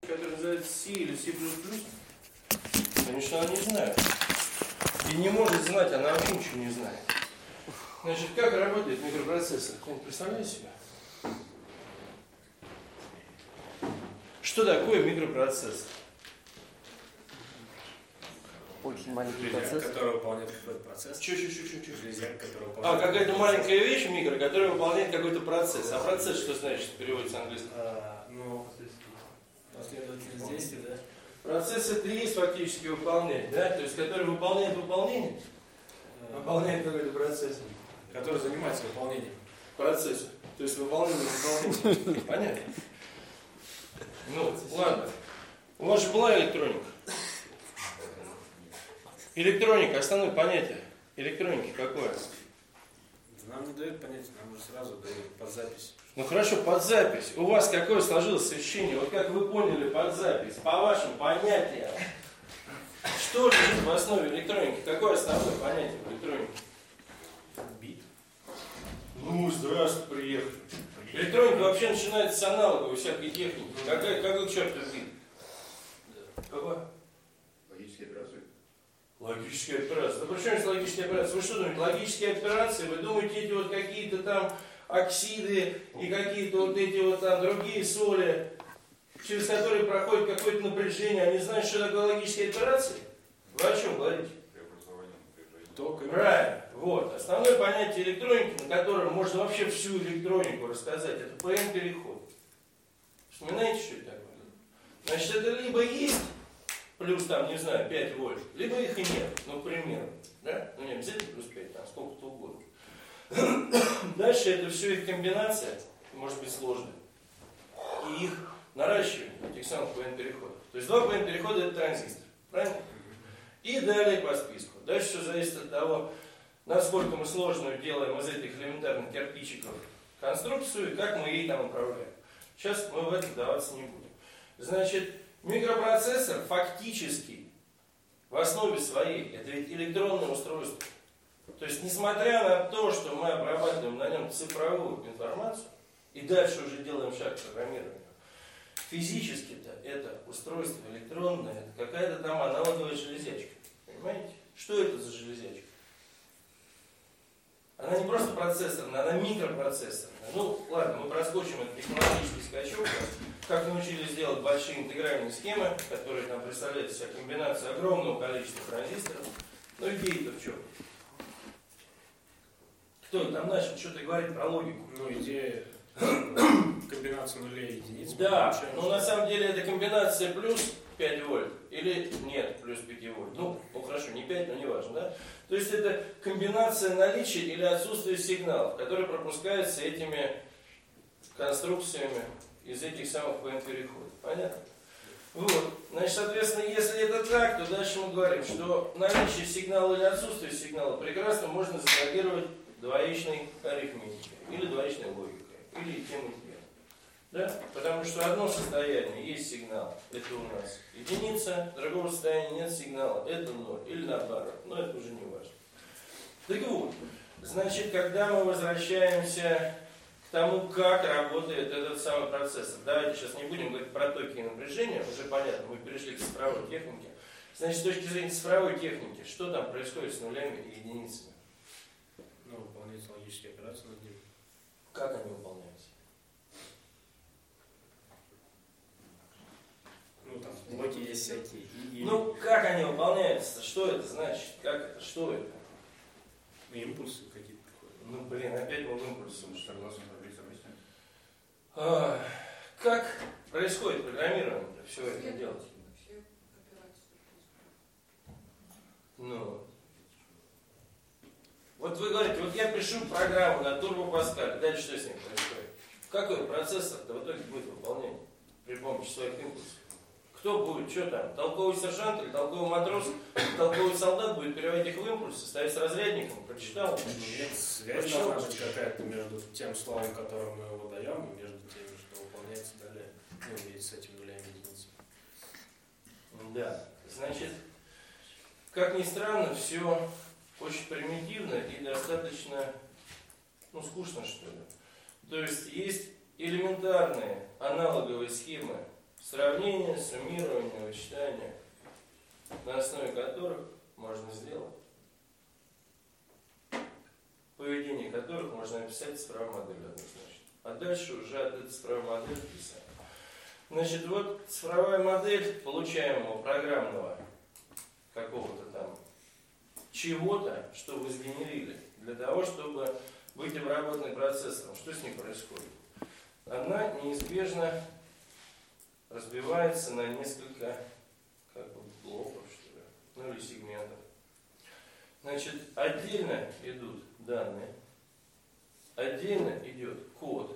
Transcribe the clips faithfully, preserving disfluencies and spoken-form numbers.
который называется C или C++? Конечно, она не знает. И не может знать, она вообще ничего не знает. Значит, как работает микропроцессор? Кто-нибудь представляет себе? Что такое микропроцессор? Очень маленький Железяка, процесс, который выполняет какой-то процесс. Чуть-чуть-чуть. Железяка, которая А, выполняет... какая-то маленькая вещь, микро, которая выполняет какой-то процесс. А процесс что значит, переводится с английского? А, ну, последовательность действий, да? Процесс это и есть фактически выполнение, да? То есть, который выполняет выполнение, выполняет какой-то процесс. Который занимается выполнением. Процесс. То есть, выполнение выполнения. Понятно? Ну, ладно. У вас же была электроника. Электроника, основное понятие. Электроники какое? Нам не дают понятия, нам уже сразу дают под запись. Ну хорошо, под запись. У вас какое сложилось ощущение? Вот как вы поняли под запись, по вашим понятиям. Что лежит в основе электроники? Какое основное понятие в электронике? Бит. Ну, здравствуй, приехали. Электроника вообще начинается с аналоговой всякой техники. Какой, какой к черту бит? Какой? Логические операции. Логические операции. Да при чем здесь логические операции? Вы что думаете, логические операции? Вы думаете, эти вот какие-то там оксиды и какие-то вот эти вот там другие соли, через которые проходит какое-то напряжение, они знают, что такое логические операции? Вы о чем говорите? Преобразование напряжения. Только Правильно. Вот. Основное понятие электроники, на котором можно вообще всю электронику рассказать, это пэ эн-переход. Вспоминаете, что это такое? Значит, это либо есть плюс, там, не знаю, пять вольт, либо их и нет, ну, к примеру. Да? Ну, не обязательно плюс пять, там, сколько-то угодно. Дальше это все их комбинация, может быть сложная. И их наращивание, этих самых пэ эн-переходов. То есть два пэ эн-перехода это транзистор. Правильно? И далее по списку. Дальше все зависит от того, насколько мы сложную делаем из этих элементарных кирпичиков конструкцию и как мы ей там управляем. Сейчас мы в это вдаваться не будем. Значит, микропроцессор фактически в основе своей это ведь электронное устройство. То есть, несмотря на то, что мы обрабатываем на нем цифровую информацию и дальше уже делаем шаг к программированию, физически-то это устройство электронное, это какая-то там аналоговая железячка. Понимаете? Что это за железячка? Она не просто процессорная, она микропроцессорная. Ну, ладно, мы проскочим этот технологический скачок, как научились делать большие интегральные схемы, которые там представляют из себя комбинацию огромного количества транзисторов. Но идея-то в чем? Кто там начал что-то говорить про логику? Ну, идея комбинации нулей и единиц. Да, но на самом деле это комбинация плюс пять вольт или нет плюс пять вольт. Ну, ну хорошо, не пять, но не важно, да? То есть это комбинация наличия или отсутствия сигналов, которые пропускаются этими конструкциями из этих самых пэ эн-переходов. Понятно? Вот. Значит, соответственно, если это так, то дальше мы говорим, что наличие сигнала или отсутствие сигнала прекрасно можно запрограммировать двоичной арифметикой или двоичной логикой, или и тем, и тем. Да? Потому что одно состояние есть сигнал, это у нас единица, другого состояния нет сигнала, это ноль, или наоборот, но это уже не важно. Так вот, значит, когда мы возвращаемся к тому, как работает этот самый процессор, давайте сейчас не будем говорить про токи и напряжения, уже понятно, мы перешли к цифровой технике. Значит, с точки зрения цифровой техники, что там происходит с нулями и единицами? Ну, выполняется логические операции над ним. Как они выполняются? Ну, там блоки есть всякие. И, и... Ну, как они выполняются? Что это значит? Как это? Что это? Ну, импульсы какие-то приходят. Ну, блин, опять мы в импульсе. Согласно таблице объяснять. А, как происходит программирование все это делать? Ну, вот вы говорите, вот я пишу программу на Turbo Pascal, дальше что с ним происходит? Какой процессор-то в итоге будет выполнять при помощи своих импульсов? Кто будет, что там, толковый сержант или толковый матрос, толковый солдат будет переводить их в импульсы, ставить с разрядником, прочитал? Нет, связь должна быть какая-то между тем словом, которым мы его даем, и между тем, что выполняется далее. Ну, видите, с этими нулями и единицами. Да, значит, как ни странно, все очень примитивно и достаточно, ну, скучно, что ли. То есть, есть элементарные аналоговые схемы Сравнение, суммирование, вычитание, на основе которых можно сделать, поведение которых можно описать цифровой моделью однозначно. А дальше уже от этой цифровой модели писать. Значит, вот цифровая модель получаемого программного какого-то там чего-то, что вы сгенерили, для того, чтобы быть обработанной процессором. Что с ней происходит? Она неизбежно разбивается на несколько как бы блоков, что ли, ну или сегментов. Значит, отдельно идут данные, отдельно идет код,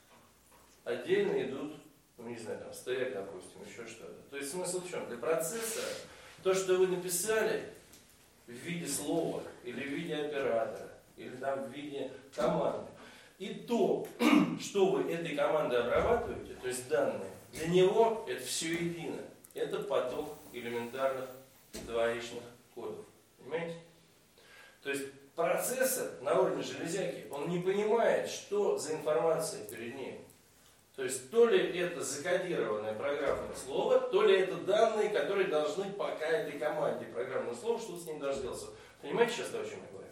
отдельно идут, ну не знаю, там, стэк, допустим, еще что-то. То есть смысл в чем? Для процессора то, что вы написали в виде слова, или в виде оператора, или там в виде команды, и то, что вы этой командой обрабатываете, то есть данные, для него это все едино. Это поток элементарных двоичных кодов. Понимаете? То есть процессор на уровне железяки, он не понимает, что за информация перед ним. То есть то ли это закодированное программное слово, то ли это данные, которые должны пока этой команде программного слова, что с ним должно делаться. Понимаете сейчас, о чем я говорю?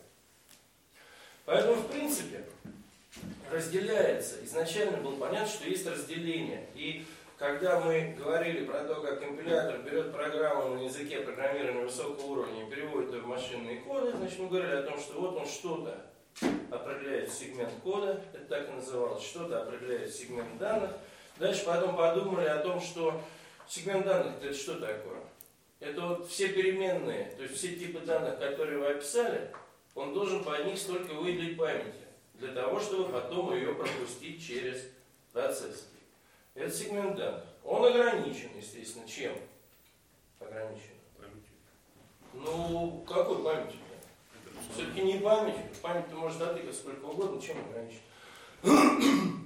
Поэтому, в принципе, разделяется. Изначально было понятно, что есть разделение. И когда мы говорили про то, как компилятор берет программу на языке программирования высокого уровня и переводит ее в машинные коды, значит мы говорили о том, что вот он что-то определяет сегмент кода, это так и называлось, что-то определяет сегмент данных. Дальше потом подумали о том, что сегмент данных это что такое? Это вот все переменные, то есть все типы данных, которые вы описали, он должен по них столько выделить памяти, для того, чтобы потом ее пропустить через процессор. Это сегмент данных. Он ограничен, естественно, чем? Ограничен. Памятью. Ну, какой памятью? Все-таки не память. Память-то может дотыкать сколько угодно, чем ограничен?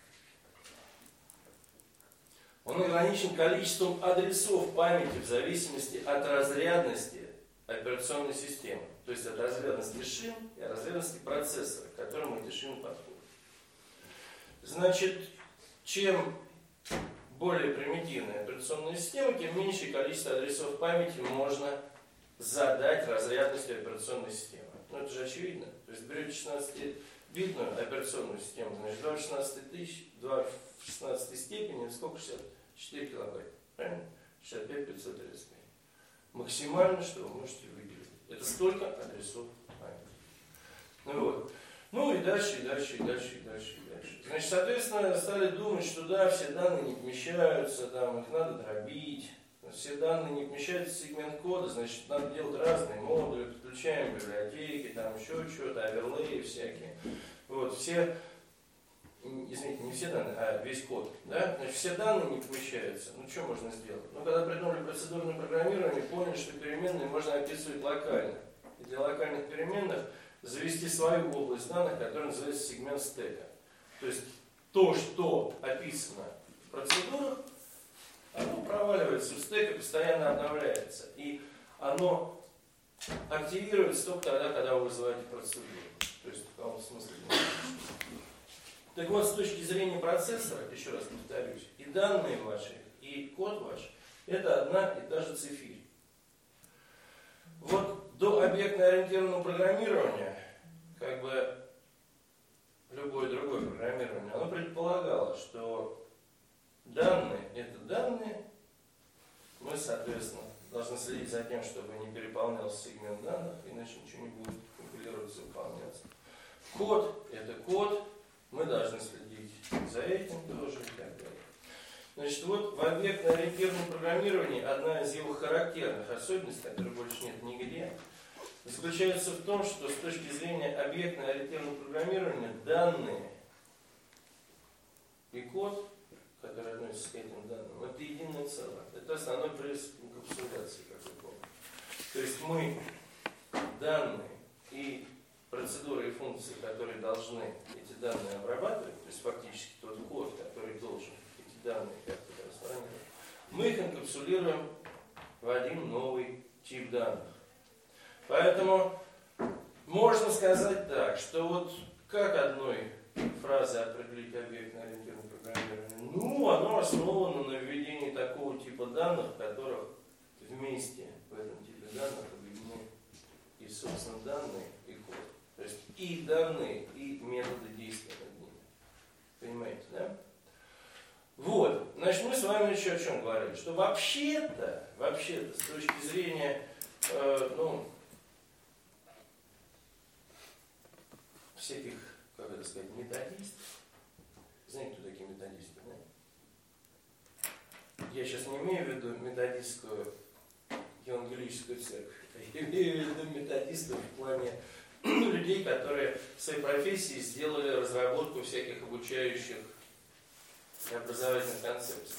Он ограничен количеством адресов памяти в зависимости от разрядности операционной системы. То есть от разрядности шин и от разрядности процессора, к которому эти шины подходят. Значит, чем более примитивная операционная система, тем меньшее количество адресов памяти можно задать разрядностью операционной системы. Ну это же очевидно. То есть берете шестнадцатибитную операционную систему, значит два в шестнадцатой тысячи, два в шестнадцатой степени, сколько? шестьдесят четыре килобайта. Правильно? шестьдесят пять тысяч пятьсот тридцать пять. Максимально, что вы можете выделить. Это столько адресов памяти. Ну вот. Ну и дальше, и дальше, и дальше, и дальше, и дальше. Значит, соответственно, стали думать, что да, все данные не помещаются, там, их надо дробить. Все данные не помещаются в сегмент кода, значит, надо делать разные модули, подключаем библиотеки, там еще что-то, оверлеи всякие. Вот, все, извините, не все данные, а весь код, да? Значит, все данные не помещаются. Ну, что можно сделать? Ну, когда придумали процедурное программирование, поняли, что переменные можно описывать локально. И для локальных переменных завести свою область данных, которая называется сегмент стека. То есть то, что описано в процедурах, оно проваливается в стек и постоянно обновляется. И оно активируется только тогда, когда вы вызываете процедуру. То есть в каком смысле. Так вот, с точки зрения процессора, еще раз повторюсь, и данные ваши, и код ваш, это одна и та же цифирь. Вот до объектно-ориентированного программирования, как бы любое другое программирование, оно предполагало, что данные – это данные, мы, соответственно, должны следить за тем, чтобы не переполнялся сегмент данных, иначе ничего не будет компилироваться и выполняться. Код – это код, мы должны следить за этим тоже и так далее. Значит, вот в объектно-ориентированном программировании одна из его характерных особенностей, которой больше нет нигде, заключается в том, что с точки зрения объектно-ориентированного программирования данные и код, который относится к этим данным, это единое целое. Это основной принцип инкапсуляции, как вы помните. То есть мы данные и процедуры и функции, которые должны эти данные обрабатывать, то есть фактически тот код, который должен эти данные как-то трансформировать, мы их инкапсулируем в один новый тип данных. Поэтому можно сказать так, что вот как одной фразой определить объектно-ориентированный программирования? Ну, оно основано на введении такого типа данных, в которых вместе в этом типе данных объединены и, собственно, данные, и код. То есть и данные, и методы действия над ними. Понимаете, да? Вот. Значит, мы с вами еще о чем говорили? Что вообще-то, вообще-то, с точки зрения, э, ну, всяких, как это сказать, методистов. Знаете, кто такие методисты, да? Я сейчас не имею в виду методистскую евангелическую церковь. Я имею в виду методистов в плане людей, которые в своей профессии сделали разработку всяких обучающих и образовательных концепций.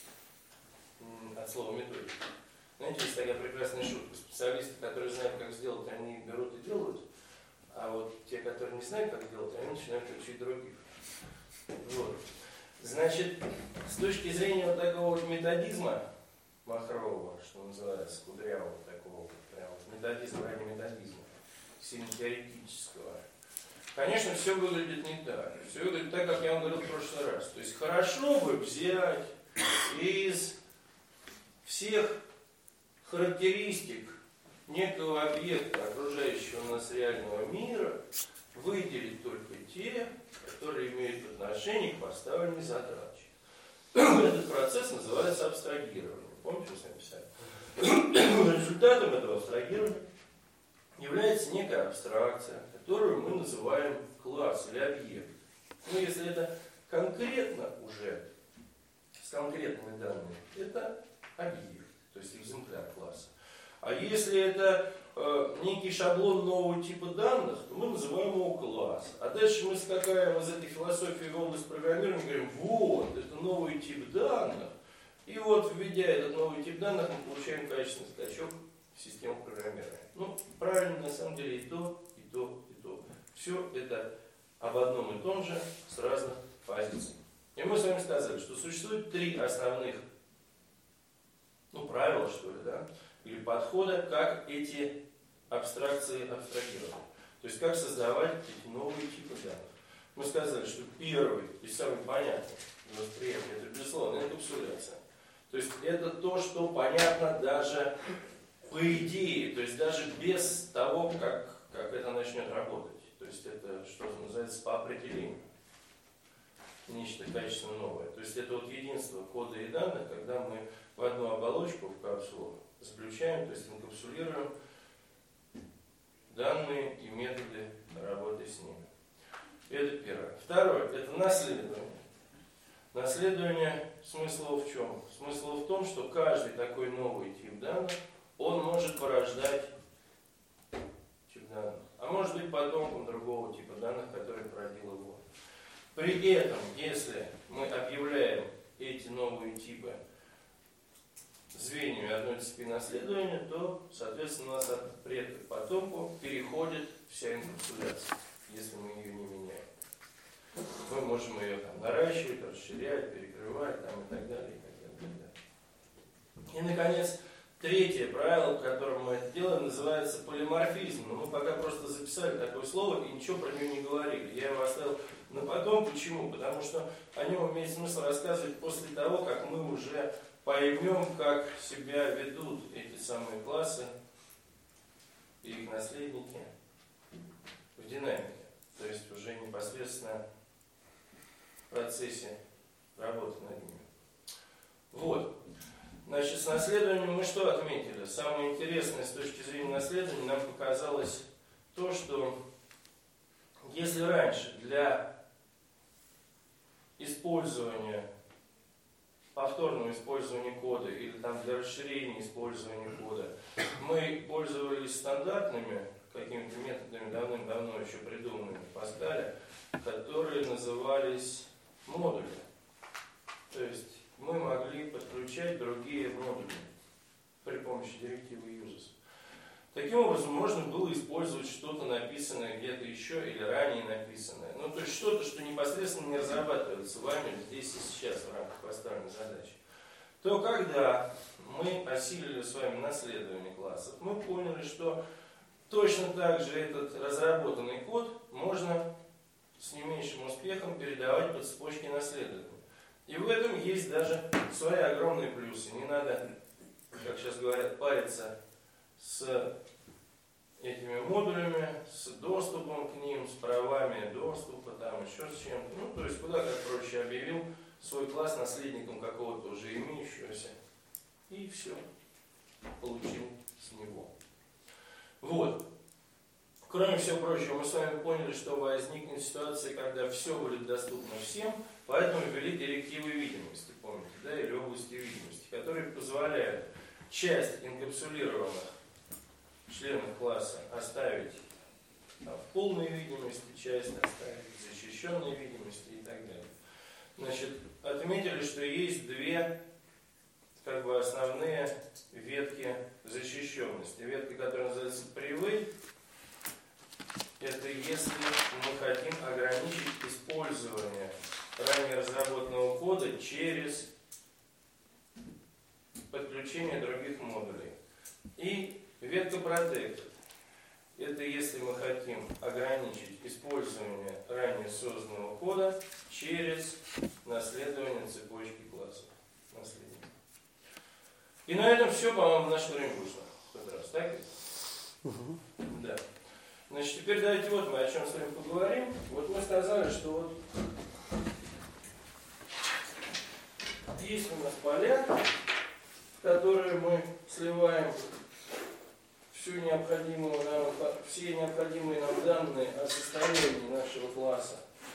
От слова методика. Знаете, есть такая прекрасная шутка. Специалисты, которые знают, как сделать, они берут и делают. А вот те, которые не знают, как делать, они начинают учить других. Вот. Значит, с точки зрения вот такого вот методизма махрового, что называется, кудрявого такого, прям вот методизма ради методизма, сильно теоретического, конечно, все выглядит не так. Все выглядит так, как я вам говорил в прошлый раз. То есть хорошо бы взять из всех характеристик некого объекта, окружающего нас реального мира, выделить только те, которые имеют отношение к поставленной задаче. Этот процесс называется абстрагирование. Помните, что я написал? Результатом этого абстрагирования является некая абстракция, которую мы называем класс или объект. Но если это конкретно уже, с конкретными данными, это объект, то есть экземпляр класса. А если это э, некий шаблон нового типа данных, то мы называем его класс. А дальше мы скакаем из этой философии в область программирования и говорим, вот, это новый тип данных. И вот, введя этот новый тип данных, мы получаем качественный скачок в систему программирования. Ну, правильно, на самом деле, и то, и то, и то. Все это об одном и том же, с разных позиций. И мы с вами сказали, что существует три основных, ну, правила, что ли, да, или подхода, как эти абстракции абстрагировать. То есть, как создавать эти новые типы данных. Мы сказали, что первый и самый понятный восприятие, это, безусловно, энкапсуляция. То есть, это то, что понятно даже по идее, то есть, даже без того, как, как это начнет работать. То есть, это, что называется, по определению. Нечто качественно новое. То есть, это вот единство кода и данных, когда мы в одну оболочку, в капсулу, заключаем, то есть инкапсулируем данные и методы работы с ними. Это первое. Второе, это наследование. Наследование смысла в чем? Смысл в том, что каждый такой новый тип данных, он может порождать тип данных, а может быть потомком другого типа данных, который породил его. При этом, если мы объявляем эти новые типы звеньями одной цепи наследования, то, соответственно, у нас от предка к потомку переходит вся инкапсуляция, если мы ее не меняем. Мы можем ее там наращивать, расширять, перекрывать там, и так далее, и так далее, и так далее. И, наконец, третье правило, по которому мы это делаем, называется полиморфизм. Но мы пока просто записали такое слово и ничего про него не говорили. Я его оставил на потом. Почему? Потому что о нем имеет смысл рассказывать после того, как мы уже поймем, как себя ведут эти самые классы и их наследники в динамике. То есть уже непосредственно в процессе работы над ними. Вот. Значит, с наследованием мы что отметили? Самое интересное с точки зрения наследования нам показалось то, что если раньше для использования, повторного использования кода или там для расширения использования кода мы пользовались стандартными какими-то методами, давным-давно еще придуманными в Паскале, которые назывались модули. То есть мы могли подключать другие модули при помощи директивы uses. Таким образом, можно было использовать что-то написанное где-то еще или ранее написанное. Ну, то есть что-то, что непосредственно не разрабатывается вами здесь и сейчас в рамках поставленной задачи. То когда мы осилили с вами наследование классов, мы поняли, что точно так же этот разработанный код можно с не меньшим успехом передавать по цепочке наследования. И в этом есть даже свои огромные плюсы. Не надо, как сейчас говорят, париться с этими модулями, с доступом к ним, с правами доступа, там еще с чем-то. Ну, то есть куда как проще объявил свой класс наследником какого-то уже имеющегося. И все. Получил с него. Вот. Кроме всего прочего, мы с вами поняли, что возникнет ситуация, когда все будет доступно всем, поэтому ввели директивы видимости, помните, да, или области видимости, которые позволяют часть инкапсулированных членов класса оставить там, в полной видимости, часть оставить в защищенной видимости и так далее. Значит, отметили, что есть две как бы основные ветки защищенности. Ветка, которая называется привы, это если мы хотим ограничить использование ранее разработанного кода через подключение других модулей. И ветка protected. Это если мы хотим ограничить использование ранее созданного кода через наследование цепочки классов. Наследие. И на этом все, по-моему, в наше время вышло. В этот раз, так? Угу. Да. Значит, теперь давайте вот мы о чем с вами поговорим. Вот мы сказали, что вот есть у нас поля, в которые мы сливаем всю необходимую нам, все необходимые нам данные о состоянии нашего класса.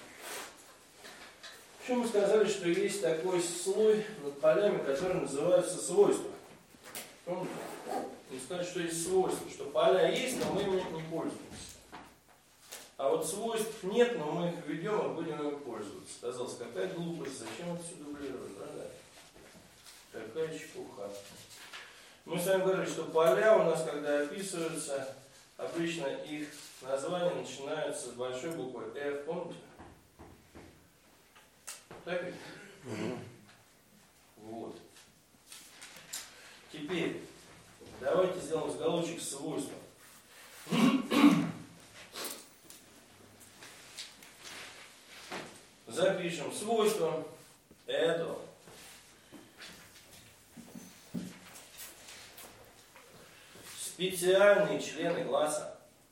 Еще мы сказали, что есть такой слой над полями, который называется свойства. Помните? Мы сказали, что есть свойства, что поля есть, но мы ими не пользуемся. А вот свойств нет, но мы их введем и будем ими пользоваться. Казалось, какая глупость, зачем это все дублировать, правда? Какая чепуха. Мы с вами говорили, что поля у нас, когда описываются, обычно их названия начинаются с большой буквы F, помните? Так ведь? Угу. Вот. Теперь давайте сделаем заголовочек свойства. Запишем свойства этого. Специальные члены класса.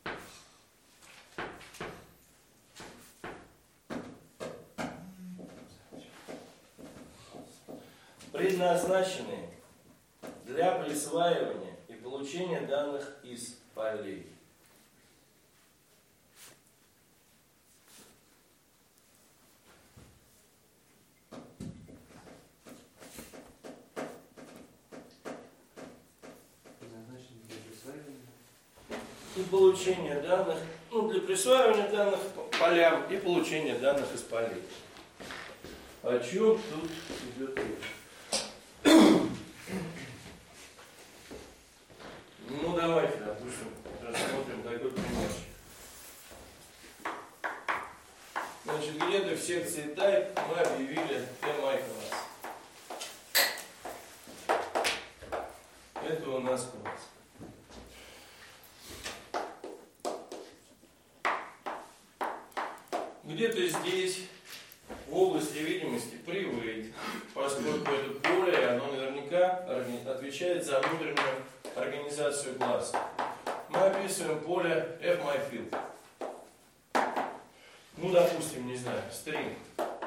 Предназначенные для присваивания и получения данных из полей. И получение данных, ну, для присваивания данных полям и получения данных из полей. О чем тут идет речь? Ну, давайте, допустим, рассмотрим такой пример. Значит, где-то в секции Type мы объявили эм ай класс. Это у нас класс. Где-то здесь, в области видимости, привык, поскольку это поле, оно наверняка отвечает за внутреннюю организацию класса. Мы описываем поле fMyField. Ну, допустим, не знаю, string.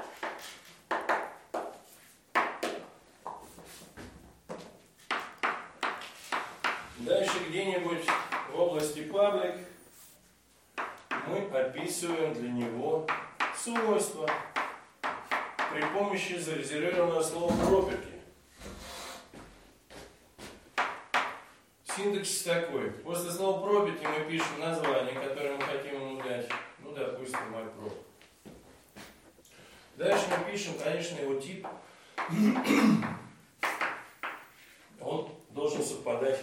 Дальше где-нибудь в области public мы описываем для него свойства при помощи зарезервированного слова property. Синтаксис такой. После слова property мы пишем название, которое мы хотим ему дать. Ну, допустим, myPro. Дальше мы пишем, конечно, его тип. Он должен совпадать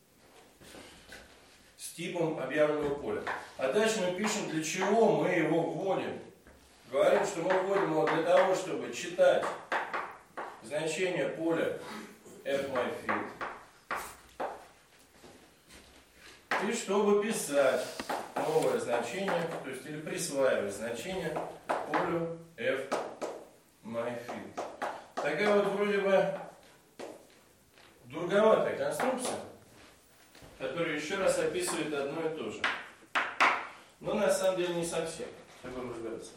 с типом объявленного поля. А дальше мы пишем, для чего мы его вводим. Говорим, что мы вводим его для того, чтобы читать значение поля fMyField. И чтобы писать новое значение, то есть или присваивать значение полю fMyField. такая вот вроде бы durговатая конструкция, которая еще раз описывает одно и то же. Но на самом деле не совсем. Будем разбираться.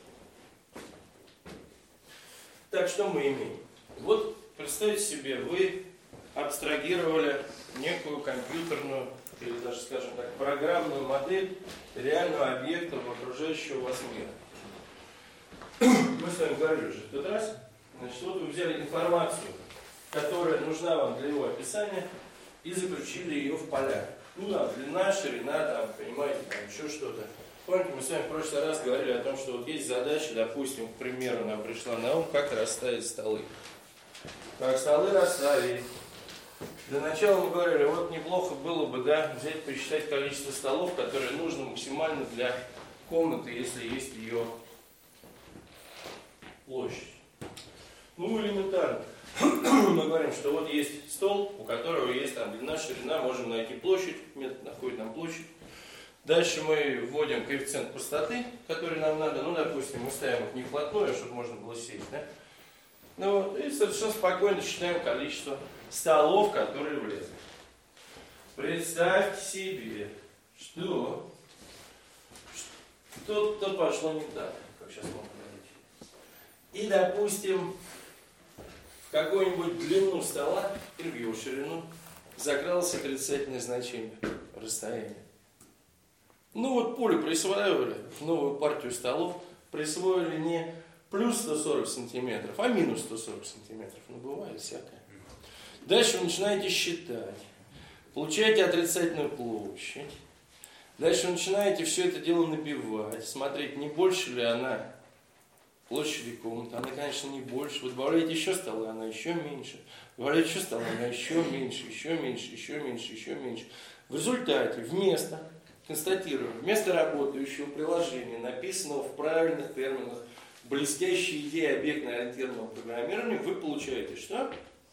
Так, что мы имеем? Вот представьте себе, вы абстрагировали некую компьютерную или даже, скажем так, программную модель реального объекта в окружающего вас мира. Мы с вами говорили уже в тот раз. Значит, вот вы взяли информацию, которая нужна вам для его описания, и заключили ее в поля. Ну да, длина, ширина, там, понимаете, там еще что-то. Помните, мы с вами в прошлый раз говорили о том, что вот есть задача, допустим, к примеру, нам пришла на ум, как расставить столы. Как столы расставить. Для начала мы говорили, вот неплохо было бы, да, взять, посчитать количество столов, которые нужно максимально для комнаты, если есть ее площадь. Ну, элементарно. Мы говорим, что вот есть стол, у которого есть там длина, ширина, можем найти площадь, метод находит нам площадь. Дальше мы вводим коэффициент пустоты, который нам надо, ну, допустим, мы ставим их не вплотную, чтобы можно было сесть, да? Ну, вот, и совершенно спокойно считаем количество столов, которые влезли. Представьте себе, что что-то пошло не так, как сейчас можно говорить. И, допустим, в какую-нибудь длину стола или в его ширину закралось отрицательное значение расстояния. Ну вот поле присваивали в новую партию столов, присвоили не плюс сто сорок сантиметров, а минус сто сорок сантиметров. Ну бывает всякое. Дальше вы начинаете считать, получаете отрицательную площадь. Дальше вы начинаете все это дело набивать, смотреть, не больше ли она площади комнаты. Она, конечно, не больше. Вы добавляете еще столы, она еще меньше. Добавляете еще столы, она еще меньше, еще меньше, еще меньше, еще меньше. В результате вместо, констатируем, вместо работающего приложения, написанного в правильных терминах, блестящей идеи объектно-ориентированного программирования, вы получаете что?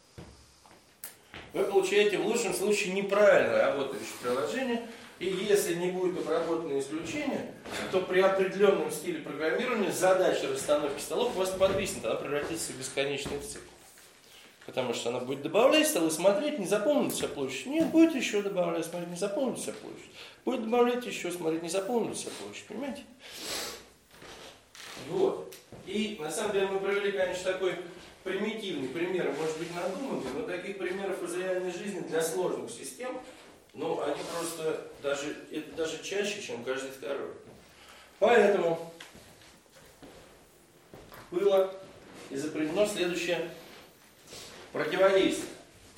Вы получаете в лучшем случае неправильно работающее приложение, и если не будет обработано исключение, то при определенном стиле программирования задача расстановки столов у вас подвиснет, она превратится в бесконечный цикл. Потому что она будет добавлять столы, смотреть, не заполнит вся площадь. Нет, будет еще добавлять, смотреть, не заполнит вся площадь. Будет добавлять еще, смотреть, не заполнит вся площадь. Понимаете? Вот. И на самом деле мы провели, конечно, такой примитивный пример, может быть надуманный, но таких примеров из реальной жизни для сложных систем, ну, они просто даже, это даже чаще, чем каждый второй. Поэтому было изобретено следующее противодействие.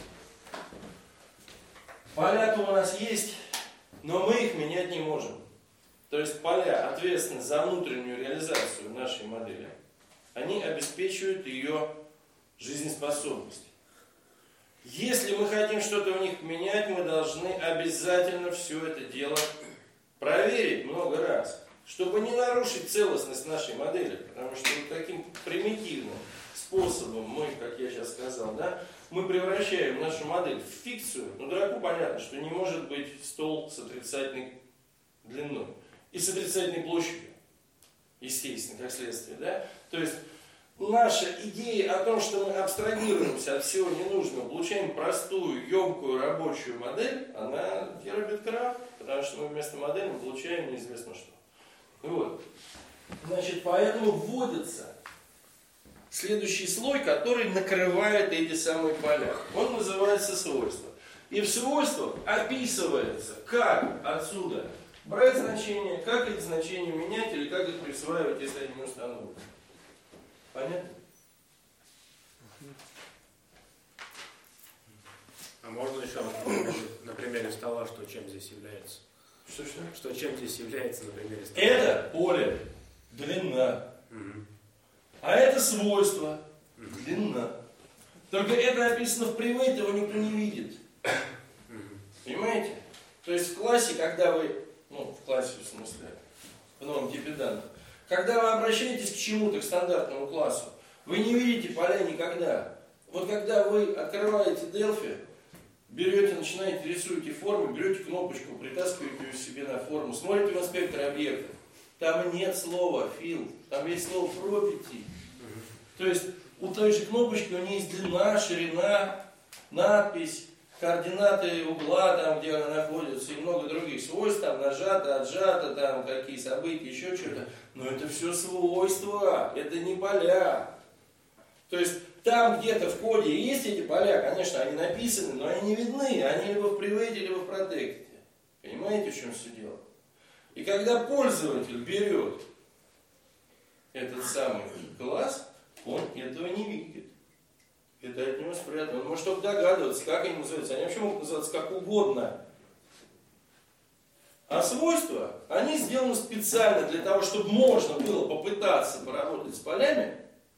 Поля-то у нас есть, но мы их менять не можем. То есть поля, ответственны за внутреннюю реализацию нашей модели, они обеспечивают ее жизнеспособность. Если мы хотим что-то в них менять, мы должны обязательно все это дело проверить много раз, чтобы не нарушить целостность нашей модели. Потому что вот таким примитивным способом мы, как я сейчас сказал, да, мы превращаем нашу модель в фикцию. Ну, дураку понятно, что не может быть стол с отрицательной длиной и с отрицательной площадью, естественно, как следствие. Да? То есть наша идея о том, что мы абстрагируемся от всего ненужного, получаем простую, емкую рабочую модель, она терпит крах, потому что мы вместо модели мы получаем неизвестно что. Вот. Значит, поэтому вводится следующий слой, который накрывает эти самые поля. Он называется свойства. И в свойствах описывается, как отсюда брать значения, как эти значения менять или как их присваивать, если они не установлены. Понятно? А можно еще раз на примере стола, что чем здесь является? Что, что? Что чем здесь является на примере стола? Это поле, длина. Угу. А это свойство, угу. длина. Только это описано в привейт, его никто не видит. Угу. Понимаете? То есть в классе, когда вы, ну в классе в смысле, в новом типе данных, когда вы обращаетесь к чему-то, к стандартному классу, вы не видите поля никогда. Вот когда вы открываете Delphi, берете, начинаете, рисуете форму, берете кнопочку, притаскиваете ее себе на форму, смотрите в инспектор объектов. Там нет слова fill, там есть слово property. То есть у той же кнопочки у нее есть длина, ширина, надпись, координаты угла, там, где она находится, и много других свойств, там, нажато, отжато, там, какие события, еще что-то. Но это все свойства, это не поля. То есть, там где-то в коде есть эти поля, конечно, они написаны, но они не видны, они либо в привейте, либо в протекте. Понимаете, в чем все дело? И когда пользователь берет этот самый класс, он этого не видит. Это от него спрятано. Он может только догадываться, как они называются. Они вообще могут называться как угодно. А свойства, они сделаны специально для того, чтобы можно было попытаться поработать с полями,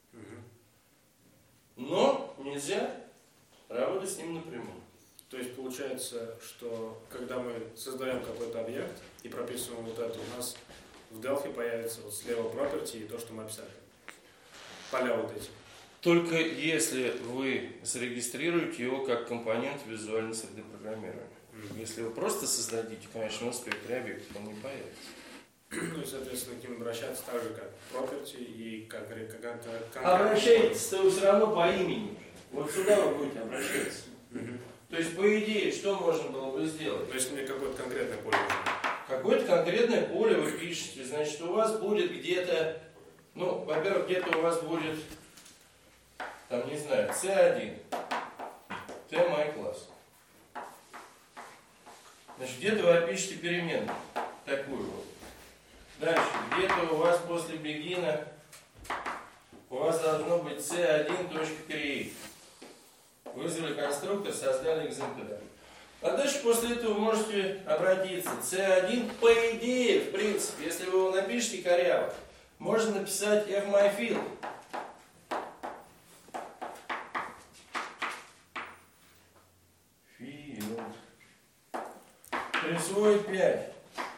но нельзя работать с ним напрямую. То есть получается, что когда мы создаем какой-то объект и прописываем вот это, у нас в Delphi появится вот слева property и то, что мы описали. Поля вот эти. Только если вы зарегистрируете его как компонент визуальной среды программирования. Mm-hmm. Если вы просто создадите, конечно, на спектре объектов, он не появится. Ну и, соответственно, к ним обращаться так же, как property и как конкретно. Обращайтесь-то вы все равно по имени. Вот сюда вы будете обращаться. Mm-hmm. То есть, по идее, что можно было бы сделать? То есть, мне какое-то конкретное поле нужно. Какое-то конкретное поле вы пишете. Значит, у вас будет где-то, ну, во-первых, где-то у вас будет, там, не знаю, си один, t-my-class. Значит, где-то вы опишете переменную, такую вот. Дальше, где-то у вас после begin у вас должно быть си один.create. Вызвали конструктор, создали экземпляр. А дальше после этого вы можете обратиться. си один, по идее, в принципе, если вы его напишете коряво, можно написать fMyField. Field. Присвоить пять.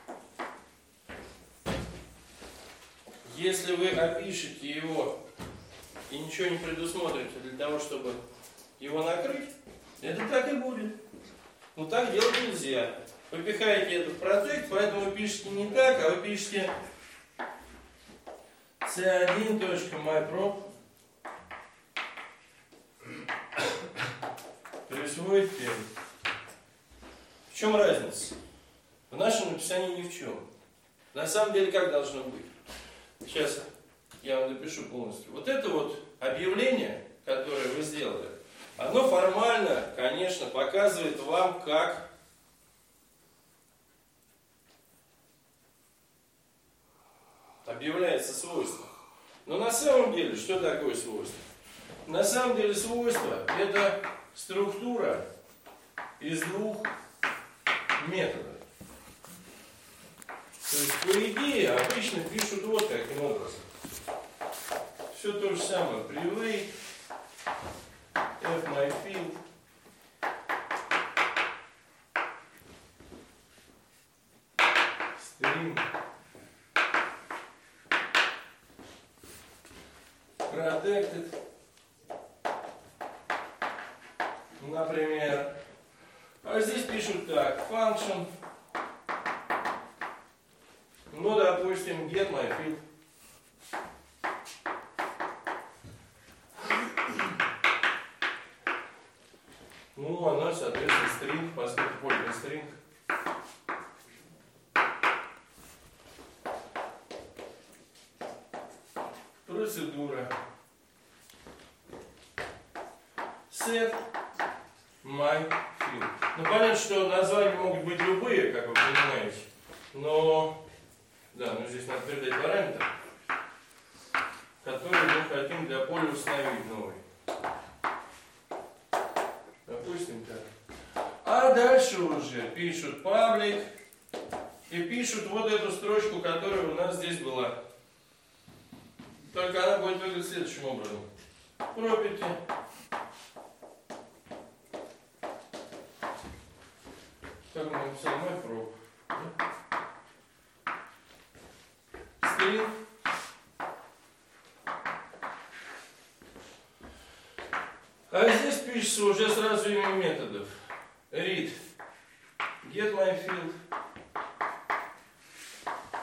Если вы опишете его и ничего не предусмотрите для того, чтобы его накрыть, это так и будет. Но так делать нельзя. Вы пихаете это в проект, поэтому вы пишете не так, а вы пишете си один.myprop присвоить пять. В чем разница? В нашем написании ни в чем. На самом деле как должно быть? Сейчас я вам напишу полностью. Вот это вот объявление, которое вы сделали, оно формально, конечно, показывает вам, как объявляется свойство. Но на самом деле, что такое свойство? На самом деле свойство – это структура из двух методов. То есть, по идее, обычно пишут вот таким образом. Все то же самое. Private, fMyField. String. Protected. Например. А здесь пишут так. Function. Ну, допустим, getMyField. Ну, она, соответственно, string, поскольку поле string. Процедура. Set my field. Ну, понятно, что названия могут быть любые, как вы понимаете, но, да, но здесь надо передать параметр, который мы хотим для поля установить новый. Допустим так. А дальше уже пишут public и пишут вот эту строчку, которая у нас здесь была. Только она будет выглядеть следующим образом. Property. Как мы написали? MyProp. String. А здесь пишется уже сразу имя методов. Read. GetMyField.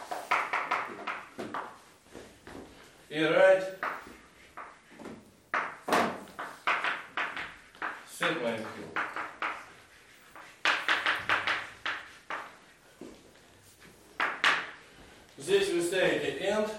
И write setMyField. Здесь вы ставите end,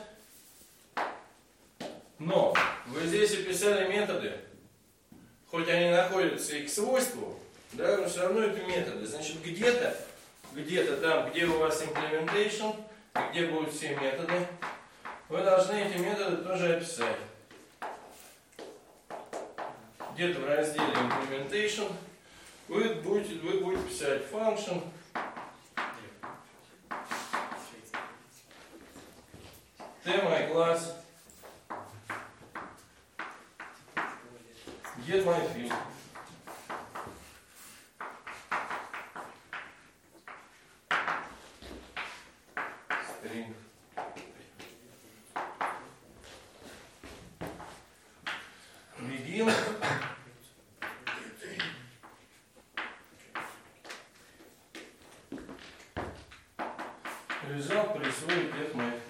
но вы здесь описали методы, хоть они находятся и к свойству, да, но все равно это методы. Значит, где-то, где-то там, где у вас implementation, где будут все методы, вы должны эти методы тоже описать. Где-то в разделе implementation вы будете, вы будете писать function, tMyClass, getMyField. String. Begin. Result присвоит getMyField.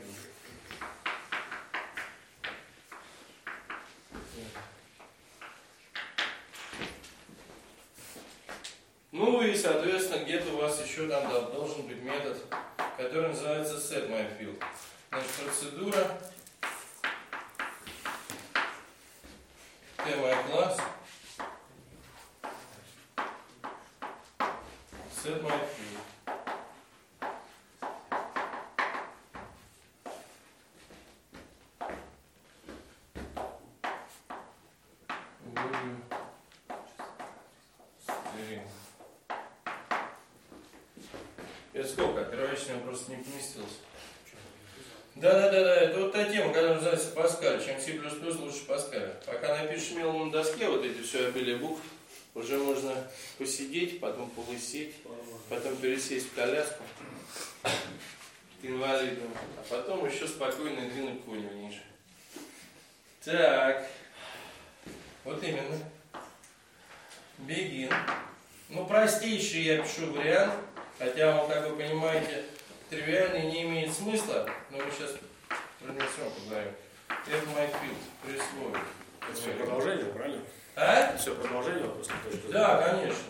Ну и, соответственно, где-то у вас еще там да, должен быть метод, который называется setMyField. Значит, процедура tMyClass setMyField. Это сколько? Первоначально я просто не поместился. Да-да-да, это вот та тема, которая называется Паскаль. Чем C++, лучше Паскаля. Пока напишешь мелом на доске вот эти все обилие букв, уже можно посидеть, потом полысеть, потом пересесть в коляску к инвалидам, а потом еще спокойно двинуть конь ниже. Так, вот именно. Begin. Ну, простейший я пишу вариант. Хотя он, как вы понимаете, тривиальный, не имеет смысла, но мы сейчас пронесем, поговорим. setMyField присвоит. Это все продолжение, правильно? А? Все продолжение вопроса. Да, конечно.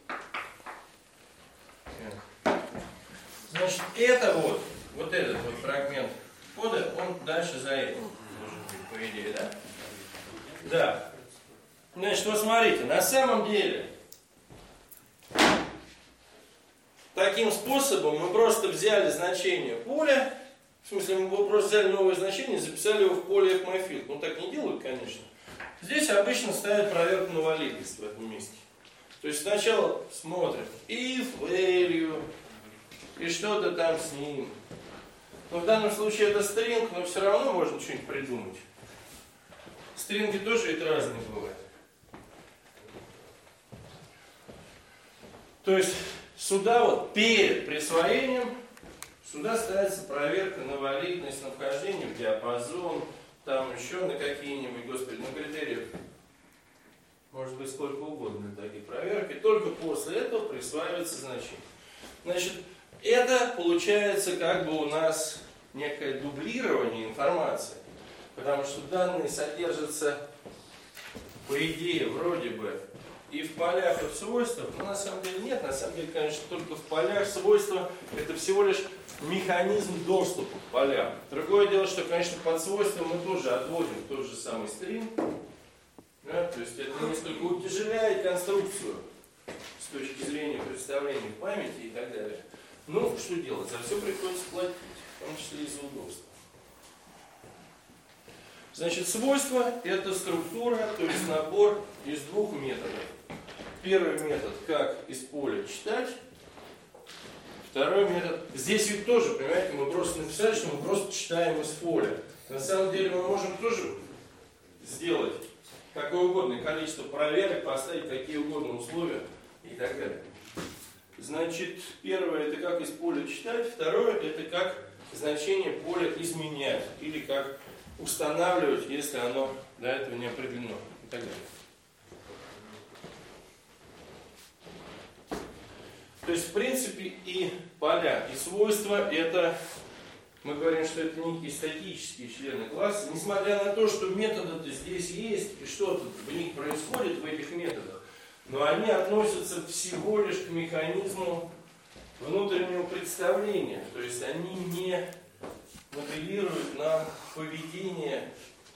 Значит, это вот, вот этот вот фрагмент кода, он дальше за этим должен быть, по идее, да? Да. Значит, вот смотрите, на самом деле, таким способом мы просто взяли значение поля, в смысле мы просто взяли новое значение и записали его в поле fMyField. Ну так не делают, конечно. Здесь обычно ставят проверку на валидность в этом месте. То есть сначала смотрим if value и что-то там с ним. Но в данном случае это string, но все равно можно что-нибудь придумать. Стринги тоже ведь разные бывают. То есть сюда вот перед присвоением сюда ставится проверка на валидность, на вхождение в диапазон, там еще на какие-нибудь, господи, на критериях. Может быть сколько угодно для таких проверок. И только после этого присваивается значение. Значит, это получается как бы у нас некое дублирование информации. Потому что данные содержатся, по идее, вроде бы, и в полях, и в свойствах, но на самом деле нет. На самом деле, конечно, только в полях свойства это всего лишь механизм доступа к полям. Другое дело, что, конечно, под свойством мы тоже отводим тот же самый стринг. Да, то есть это несколько утяжеляет конструкцию с точки зрения представления в памяти и так далее. Ну, что делать? За все приходится платить, в том числе и за удобство. Значит, свойство – это структура, то есть набор из двух методов. Первый метод – как из поля читать. Второй метод – здесь ведь тоже, понимаете, мы просто написали, что мы просто читаем из поля. На самом деле мы можем тоже сделать какое угодно количество проверок, поставить какие угодно условия и так далее. Значит, первое – это как из поля читать. Второе – это как значение поля изменять или как устанавливать, если оно до этого не определено и так далее. То есть, в принципе, и поля, и свойства, это, мы говорим, что это некие статические члены класса, несмотря на то, что методы-то здесь есть, и что-то в них происходит в этих методах, но они относятся всего лишь к механизму внутреннего представления, то есть они не моделируют нам поведение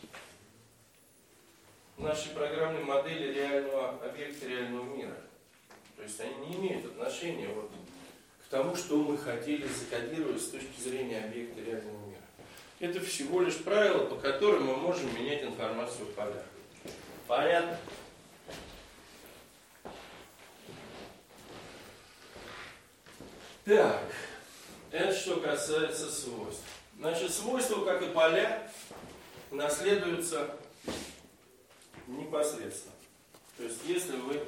нашей программной модели реального объекта реального мира. То есть они не имеют отношения вот к тому, что мы хотели закодировать с точки зрения объекта реального мира. Это всего лишь правила, по которым мы можем менять информацию в полях. Понятно? Так, это что касается свойств. Значит, свойства, как и поля, наследуются непосредственно. То есть, если вы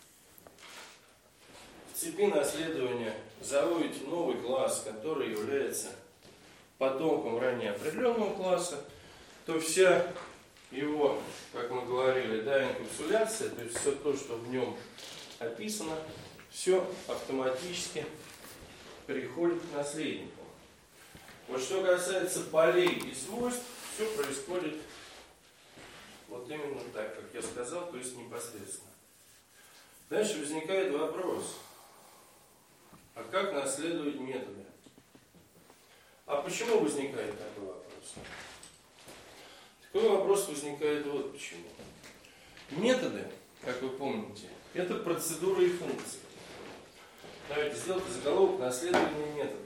в цепи наследования заводите новый класс, который является потомком ранее определенного класса, то вся его, как мы говорили, да, инкапсуляция, то есть все то, что в нем описано, все автоматически переходит к наследнику. Вот что касается полей и свойств, все происходит вот именно так, как я сказал, то есть непосредственно. Дальше возникает вопрос, а как наследовать методы? А почему возникает такой вопрос? Такой вопрос возникает вот почему. Методы, как вы помните, это процедуры и функции. Давайте сделайте заголовок наследования методов.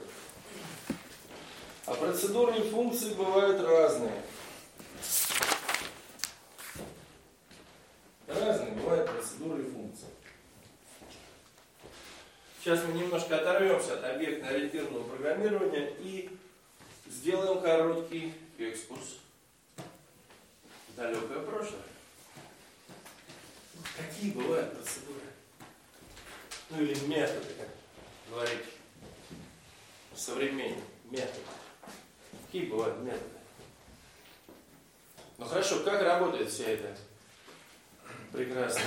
А процедуры и функции бывают разные. Разные бывают процедуры и функции. Сейчас мы немножко оторвемся от объектно-ориентированного программирования и сделаем короткий экскурс в далекое прошлое. Какие бывают процедуры? Ну или методы, как говорить современные методы. Какие бывают методы? Ну хорошо, как работает вся эта прекрасная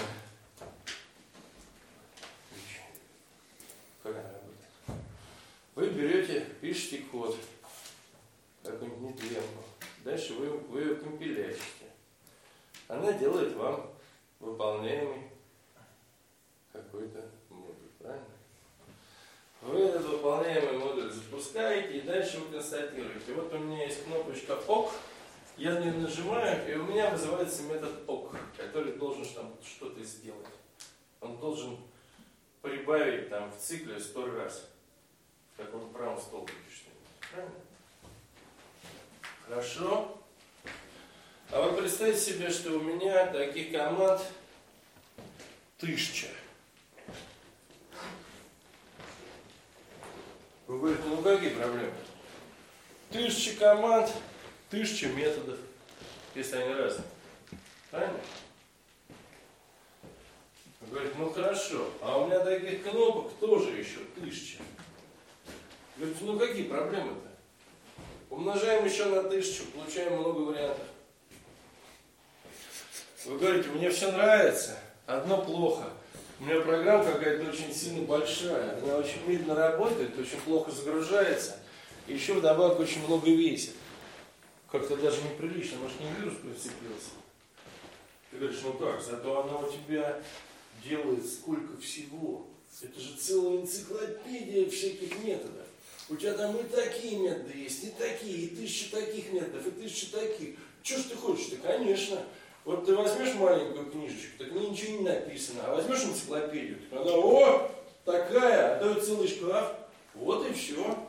вещь? Как она работает? Вы берете, пишете код, какую-нибудь нетлемку. Дальше вы, вы ее компиляете. Она делает вам выполняемый какой-то модуль, правильно? Вы этот выполняемый модуль запускаете, и дальше вы констатируете. Вот у меня есть кнопочка ок, я на нее нажимаю, и у меня вызывается метод ок, который должен там что-то сделать. Он должен прибавить там в цикле сто раз в каком-то правом столбике что-нибудь. Правильно? Хорошо. А вот представьте себе, что у меня таких команд тысяча. Вы говорите, ну какие проблемы? Тысяча команд, тысяча методов, если они разные. Правильно? Вы говорите, ну хорошо, а у меня таких кнопок тоже еще тысяча. Вы говорите, ну какие проблемы-то? Умножаем еще на тысячу, получаем много вариантов. Вы говорите, мне все нравится, одно плохо. У меня программа какая-то очень сильно большая, она очень медленно работает, очень плохо загружается, и еще вдобавок очень много весит. Как-то даже неприлично, может не вирус прицепился. Ты говоришь, ну как, зато она у тебя делает сколько всего. Это же целая энциклопедия всяких методов. У тебя там и такие методы есть, и такие, и тысяча таких методов, и тысяча таких. Чего ж ты хочешь-то? Конечно. Вот ты возьмешь маленькую книжечку, так в ней ничего не написано, а возьмешь энциклопедию, так она, о, такая, а то и целый шкаф, вот и все.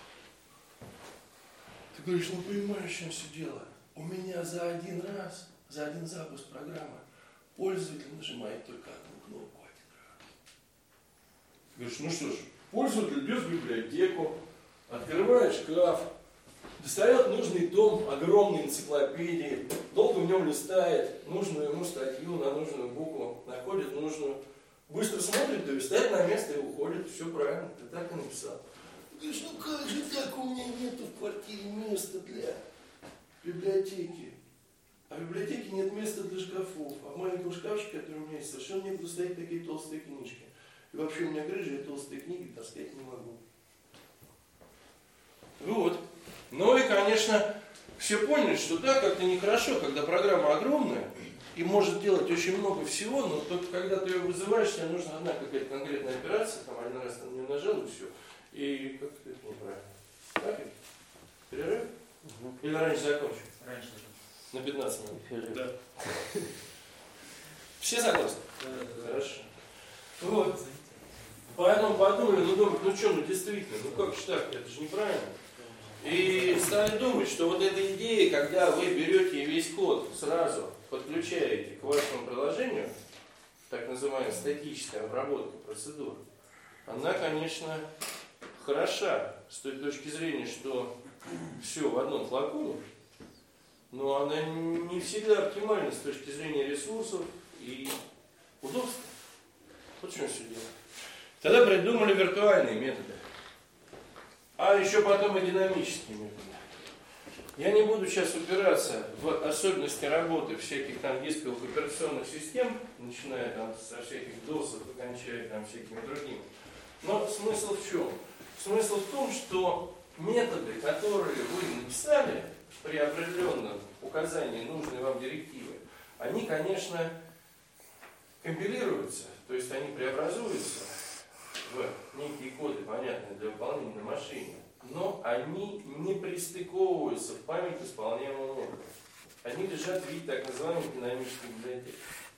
Ты говоришь, ну понимаешь, в чем все дело? У меня за один раз, за один запуск программы пользователь нажимает только одну кнопку один раз. Ты говоришь, ну что ж, пользователь берет библиотеку, открывает шкаф, достает нужный том огромной энциклопедии, долго в нем листает нужную ему статью на нужную букву, находит нужную, быстро смотрит, то есть ставит на место и уходит. Все правильно, ты так и написал. Ты говоришь, ну как же так, у меня нету в квартире места для библиотеки. А в библиотеке нет места для шкафов. А в маленьком шкафчике, который у меня есть, совершенно некуда стоять такие толстые книжки. И вообще у меня грыжа, я толстые книги таскать не могу. Вот. Ну и, конечно, все поняли, что да, как-то нехорошо, когда программа огромная, и может делать очень много всего, но только когда ты ее вызываешь, тебе нужна одна какая-то конкретная операция, там один раз на нее нажал и все. И как-то это неправильно. Так? Перерыв? Угу. Или раньше закончим? Раньше. На пятнадцать минут. Да. Все согласны? Да. Хорошо. Вот. Поэтому подумали, ну думают, ну что, ну действительно, ну как же так, это же неправильно. И стали думать, что вот эта идея, когда вы берете весь код сразу подключаете к вашему приложению, так называемая статическая обработка процедур, она, конечно, хороша с той точки зрения, что все в одном флаконе, но она не всегда оптимальна с точки зрения ресурсов и удобства. Вот в чем все дело. Тогда придумали виртуальные методы, а еще потом и динамические методы. Я не буду сейчас упираться в особенности работы всяких там дисковых операционных систем, начиная там со всяких досов и кончая там всякими другими. Но смысл в чем? Смысл в том, что методы, которые вы написали при определенном указании нужной вам директивы, они, конечно, компилируются, то есть они преобразуются в некие коды, понятные для выполнения на машине, но они не пристыковываются в память исполняемого органа. Они лежат в виде так называемых динамических библиотек.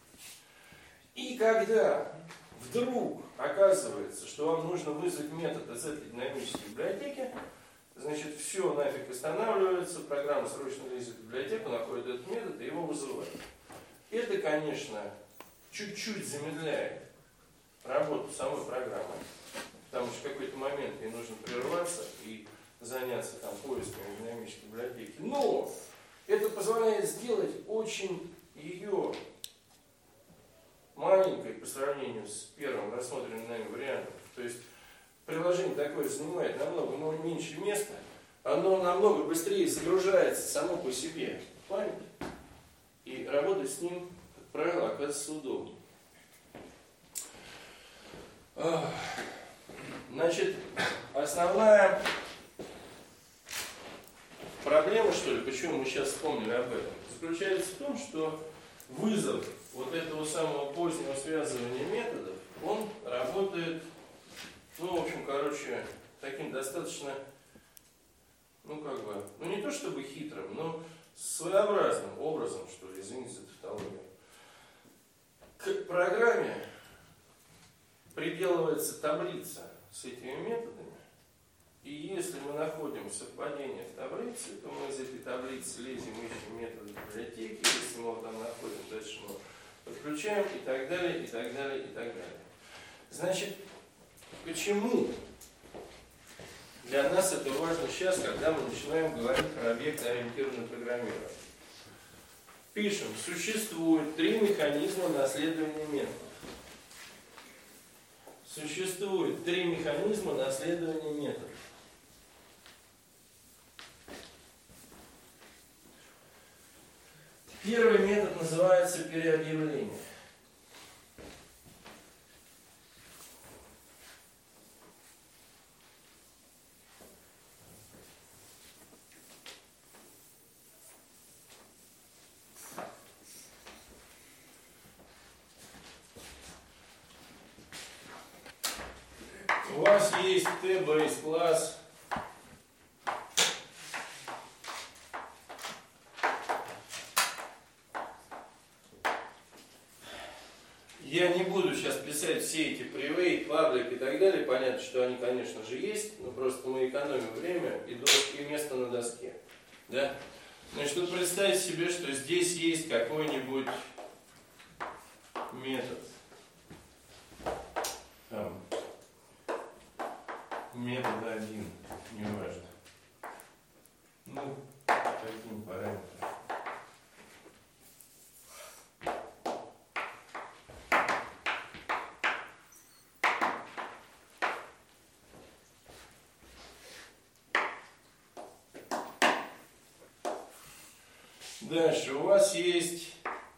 И когда вдруг оказывается, что вам нужно вызвать метод из этой динамической библиотеки, значит, все нафиг останавливается, программа срочно лезет в библиотеку, находит этот метод и его вызывает. Это, конечно, чуть-чуть замедляет работу самой программы, потому что в какой-то момент ей нужно прерваться и заняться там поиском динамической библиотеки. Но это позволяет сделать очень ее маленькой по сравнению с первым рассмотренным нами вариантом. То есть приложение такое занимает намного меньше места, оно намного быстрее загружается само по себе в память, и работать с ним, как правило, оказывается удобнее. Значит, основная проблема, что ли, почему мы сейчас вспомнили об этом, заключается в том, что вызов вот этого самого позднего связывания методов, он работает, ну, в общем, короче, таким достаточно, ну, как бы, ну, не то чтобы хитрым, но своеобразным образом, что ли, извините за тавтологию. К программе приделывается таблица с этими методами, и если мы находим совпадение в таблице, то мы из этой таблицы лезем, ищем методы библиотеки, если мы его там находим, дальше мы подключаем и так далее, и так далее, и так далее. Значит, почему для нас это важно сейчас, когда мы начинаем говорить про объектно-ориентированное программирование? Пишем, существует три механизма наследования методов. Существует три механизма наследования методов. Первый метод называется переобъявление. У вас есть T-Base класс. Я не буду сейчас писать все эти private, public и так далее. Понятно, что они, конечно же, есть, но просто мы экономим время и, доск, и место на доске. Да? Значит, вот представьте себе, что здесь есть какой-нибудь метод. Там. Метод один, неважно. Ну, таким параметром. Дальше у вас есть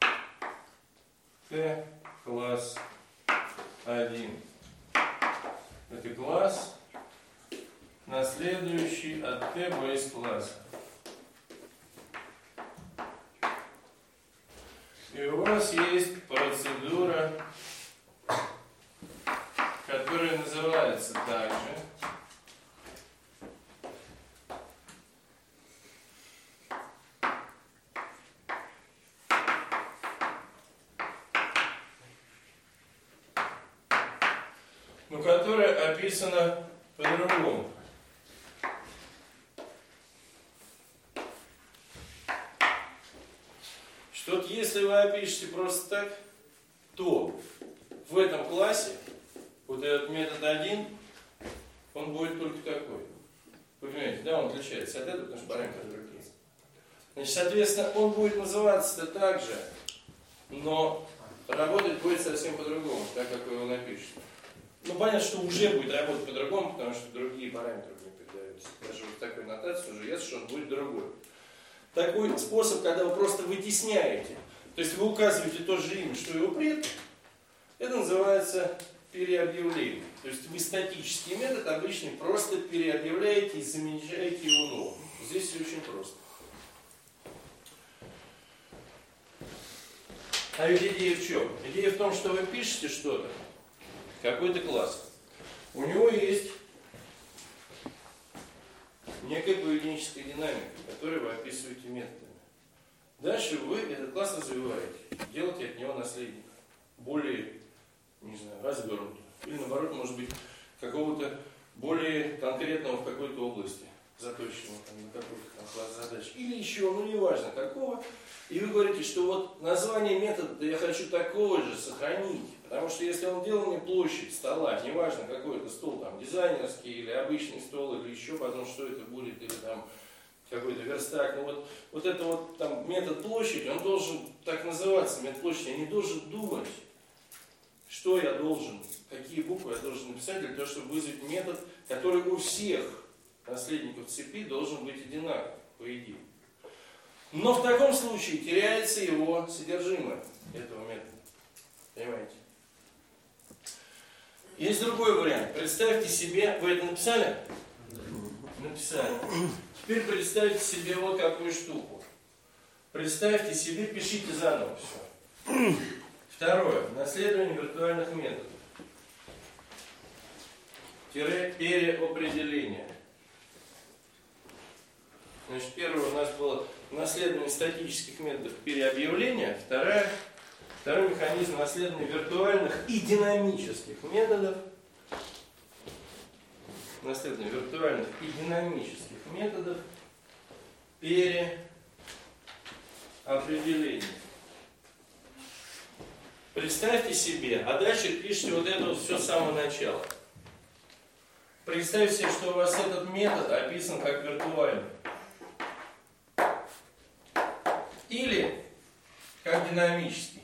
T класс один. Это класс, наследующий от T-Base класса. И у вас так же. Но которая описана по-другому. Что вот если вы опишете просто так, то в этом классе вот этот метод один, он будет только такой. Вы понимаете, да, он отличается от этого, потому что параметры другие. Значит, соответственно, он будет называться-то так же, но работать будет совсем по-другому, так как вы его напишете. Ну, понятно, что уже будет работать по-другому, потому что другие параметры не передаются. Даже вот такой нотации уже ясно, что он будет другой. Такой способ, когда вы просто вытесняете, то есть вы указываете то же имя, что его предок, это называется переобъявление. То есть вы статический метод обычный просто переобъявляете и замещаете его новым. Здесь все очень просто. А ведь идея в чем? Идея в том, что вы пишете что-то, какой-то класс. У него есть некая поведенческая динамика, которую вы описываете методами. Дальше вы этот класс развиваете, делаете от него наследника, более, не знаю, развернутого. Или наоборот, может быть, какого-то более конкретного в какой-то области, заточенного там, на какой-то там класс задач. Или еще, ну неважно какого. И вы говорите, что вот название метода я хочу такого же сохранить. Потому что если он делал мне площадь стола, неважно какой это стол, там дизайнерский или обычный стол, или еще потом что это будет, или там какой-то верстак, ну вот, вот это вот там метод площади, он должен так называться, метод площади, я не должен думать, что я должен, какие буквы я должен написать для того, чтобы вызвать метод, который у всех наследников цепи должен быть одинаков, по идее. Но в таком случае теряется его содержимое этого метода. Понимаете? Есть другой вариант. Представьте себе, вы это написали? Написали. Теперь представьте себе вот какую штуку. Представьте себе, пишите заново все. Второе. Наследование виртуальных методов. Тире переопределение. Значит, первое у нас было наследование статических методов переобъявления. Второе. Второй механизм наследования виртуальных и динамических методов. Наследование виртуальных и динамических методов переопределения. Представьте себе, а дальше пишите вот это вот все с самого начала. Представьте себе, что у вас этот метод описан как виртуальный. Или как динамический.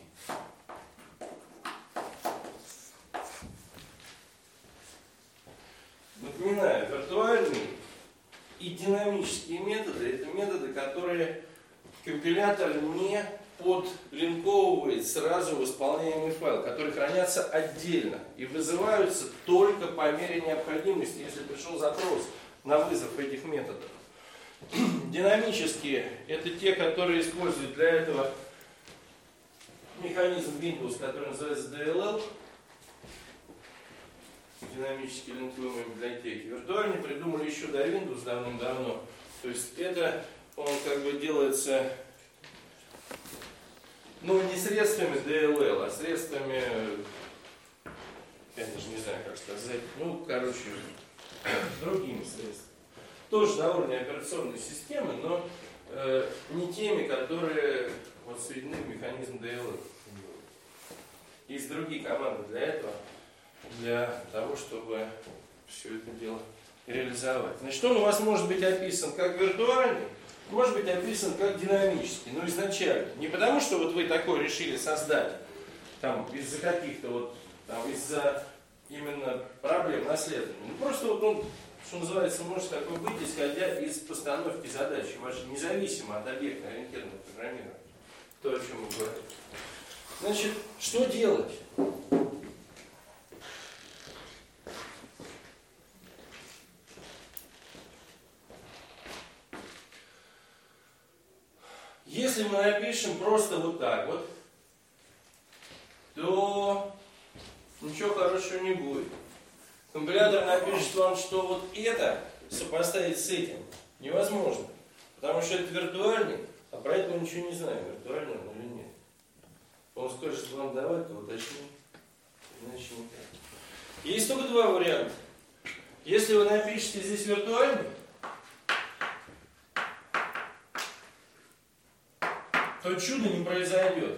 Напоминаю, виртуальные и динамические методы — это методы, которые компилятор не подлинковывает сразу в исполняемый файл, которые хранятся отдельно и вызываются только по мере необходимости, если пришел запрос на вызов этих методов. Динамические — это те, которые используют для этого механизм Windows, который называется ди эл эл, динамические линкуемые библиотеки. Виртуальные придумали еще до Windows давным-давно. То есть это он как бы делается, ну, не средствами ди эл эл, а средствами, я даже не знаю, как сказать, ну, короче, другими средствами. Тоже на уровне операционной системы, но э, не теми, которые вот сведены в механизм ди эл эл. Есть другие команды для этого, для того, чтобы все это дело реализовать. Значит, он у вас может быть описан как виртуальный, может быть описан как динамический, но изначально. Не потому, что вот вы такой решили создать, там, из-за каких-то вот, там, из-за именно проблем наследования. Ну, просто вот он, что называется, может такой быть, исходя из постановки задачи вашей, независимо от объектно-ориентированного программирования. То, о чем мы говорим. Значит, что делать? Если мы напишем просто вот так вот, то ничего хорошего не будет. Компилятор напишет вам, что вот это сопоставить с этим невозможно. Потому что это виртуальный, а про это мы ничего не знаем, виртуальный он или нет. Он скажет вам, давай-ка уточни. Иначе никак. Есть только два варианта. Если вы напишете здесь виртуальный, то чудо не произойдет.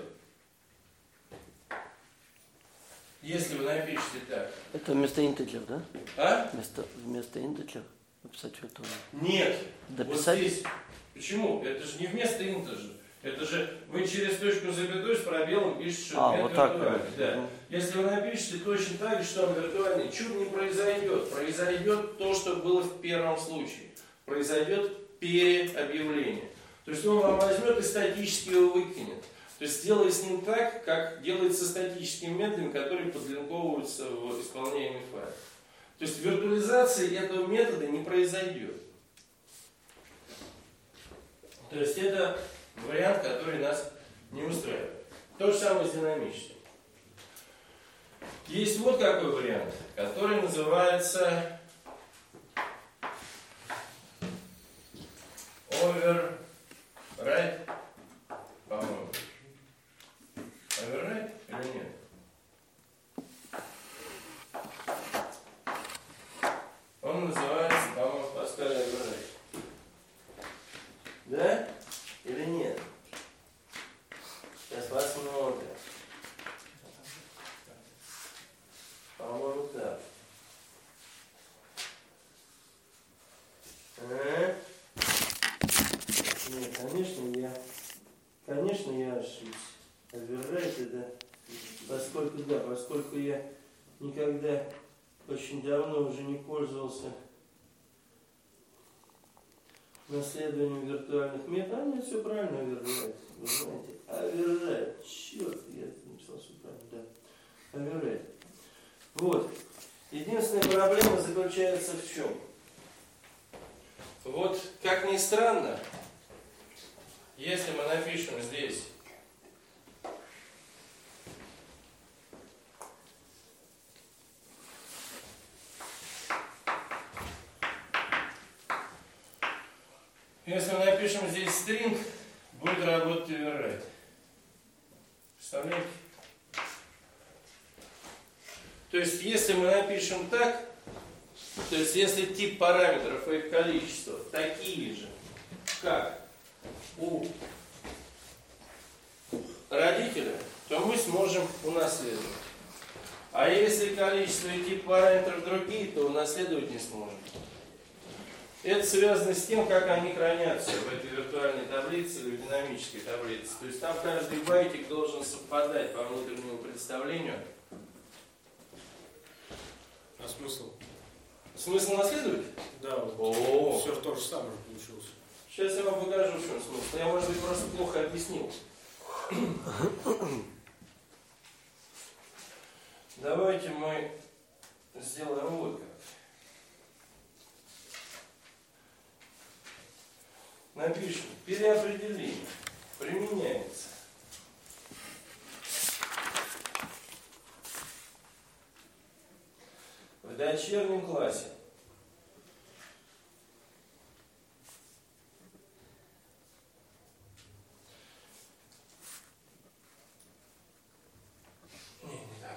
Если вы напишете так. Это вместо integer, да? А? Вместо, вместо integer написать виртуальный. Нет. Дописать? Вот здесь. Почему? Это же не вместо integer. Это же вы через точку запятой с пробелом пишете, что А, это вот так, виртуальный. Да. да. Если вы напишете точно так же, что он виртуальный, чудо не произойдет. Произойдет то, что было в первом случае. Произойдет переобъявление. То есть он вам возьмет и статически его выкинет. То есть сделает с ним так, как делается статическими методами, которые подлинковываются в исполняемый файл. То есть виртуализация этого метода не произойдет. То есть это вариант, который нас не устраивает. То же самое с динамическим. Есть вот какой вариант, который называется override, по-моему. Override или нет? Он называется, по-моему, в Паскале override. Да? Или нет? Сейчас посмотрим. По-моему, так. А? Нет, конечно, я... Конечно, я ошибся. Override это... Поскольку, да, поскольку я никогда очень давно уже не пользовался наследованием виртуальных методов. А нет, все правильно, override. Вы знаете, override. Черт, я написал все правильно, да. Override. Вот. Единственная проблема заключается в чем? Вот, как ни странно, если мы напишем здесь Если мы напишем здесь string, будет работать override. Представляете? То есть, если мы напишем так, то есть, если тип параметров и их количество такие же, как у родителя, то мы сможем унаследовать. А если количество и тип параметров другие, то унаследовать не сможем. Это связано с тем, как они хранятся в этой виртуальной таблице или в динамической таблице. То есть там каждый байтик должен совпадать по внутреннему представлению. А смысл? Смысл наследовать? Да, вот О, все то же самое получилось. сейчас я вам покажу, в чем смысл. Я, может быть, просто плохо объяснил. Давайте мы сделаем вот как. Напишем, переопределение применяется в дочернем классе не, не так.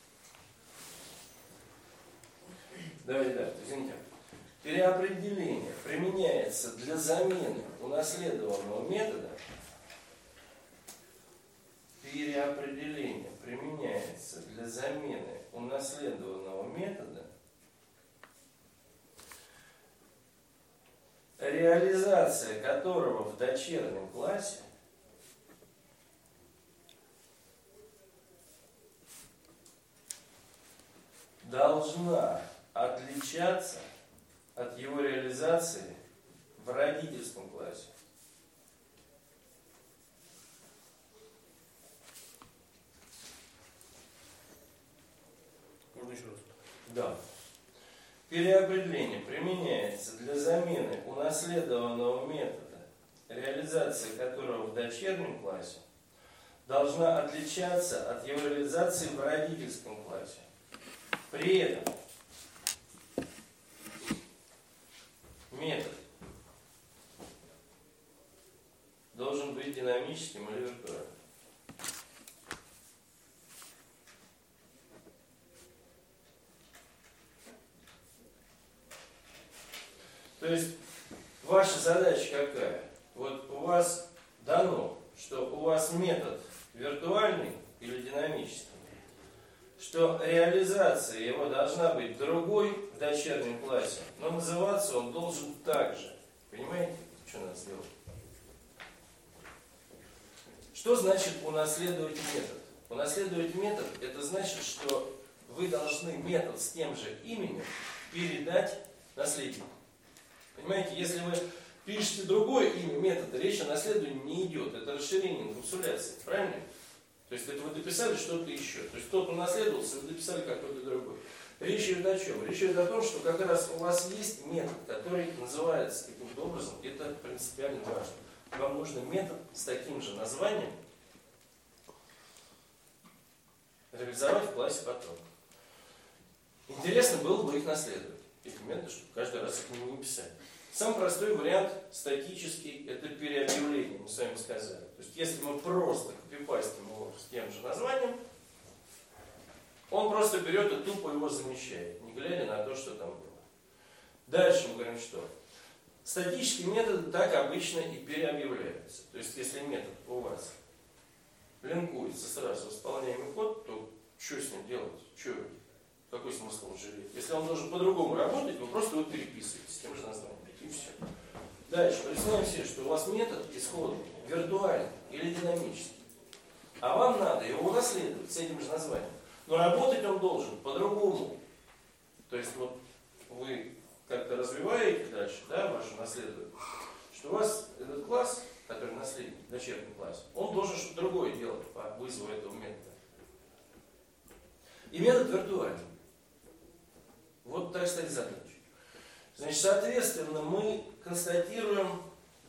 Давайте так, извините. Переопределение применяется для замены унаследованного метода. Переопределение применяется для замены унаследованного метода, реализация которого в дочернем классе должна отличаться от его реализации в родительском классе. Можно еще раз? Да. Переопределение применяется для замены унаследованного метода, реализация которого в дочернем классе должна отличаться от его реализации в родительском классе. При этом динамическим, или виртуальным. То есть ваша задача какая? Вот у вас дано, что у вас метод виртуальный или динамический, что реализация его должна быть другой в дочернем классе, но называться он должен так же. Понимаете, что надо сделать? Что значит унаследовать метод? Унаследовать метод – это значит, что вы должны метод с тем же именем передать наследнику. Понимаете, если вы пишете другое имя метода, речь о наследовании не идет. Это расширение инкапсуляции, правильно? То есть это вы дописали что-то еще. То есть тот унаследовался, вы дописали какой-то другой. Речь идет о чем? Речь идет о том, что как раз у вас есть метод, который называется каким-то образом, это принципиально важно. Вам нужен метод с таким же названием реализовать в классе потом. Интересно было бы их наследовать. Эти методы, чтобы каждый раз их не писать. Самый простой вариант статический – это переобъявление, мы с вами сказали. То есть если мы просто копипастим его с тем же названием, он просто берет и тупо его замещает, не глядя на то, что там было. Дальше мы говорим, что статические методы так обычно и переобъявляются. То есть если метод у вас линкуется сразу в исполняемый код, то что с ним делать? Что, какой смысл жалеть? Если он должен по-другому работать, вы просто его переписываете с тем же названием. И все. Дальше. Представим себе, что у вас метод исходный, виртуальный или динамический. А вам надо его унаследовать с этим же названием. Но работать он должен по-другому. То есть вот вы как-то развиваете дальше, да, ваше наследование, что у вас этот класс, который наследник, дочерний класс, он должен что-то другое делать по вызову этого метода. И метод виртуальный. Вот так стоит задача. Значит, соответственно, мы констатируем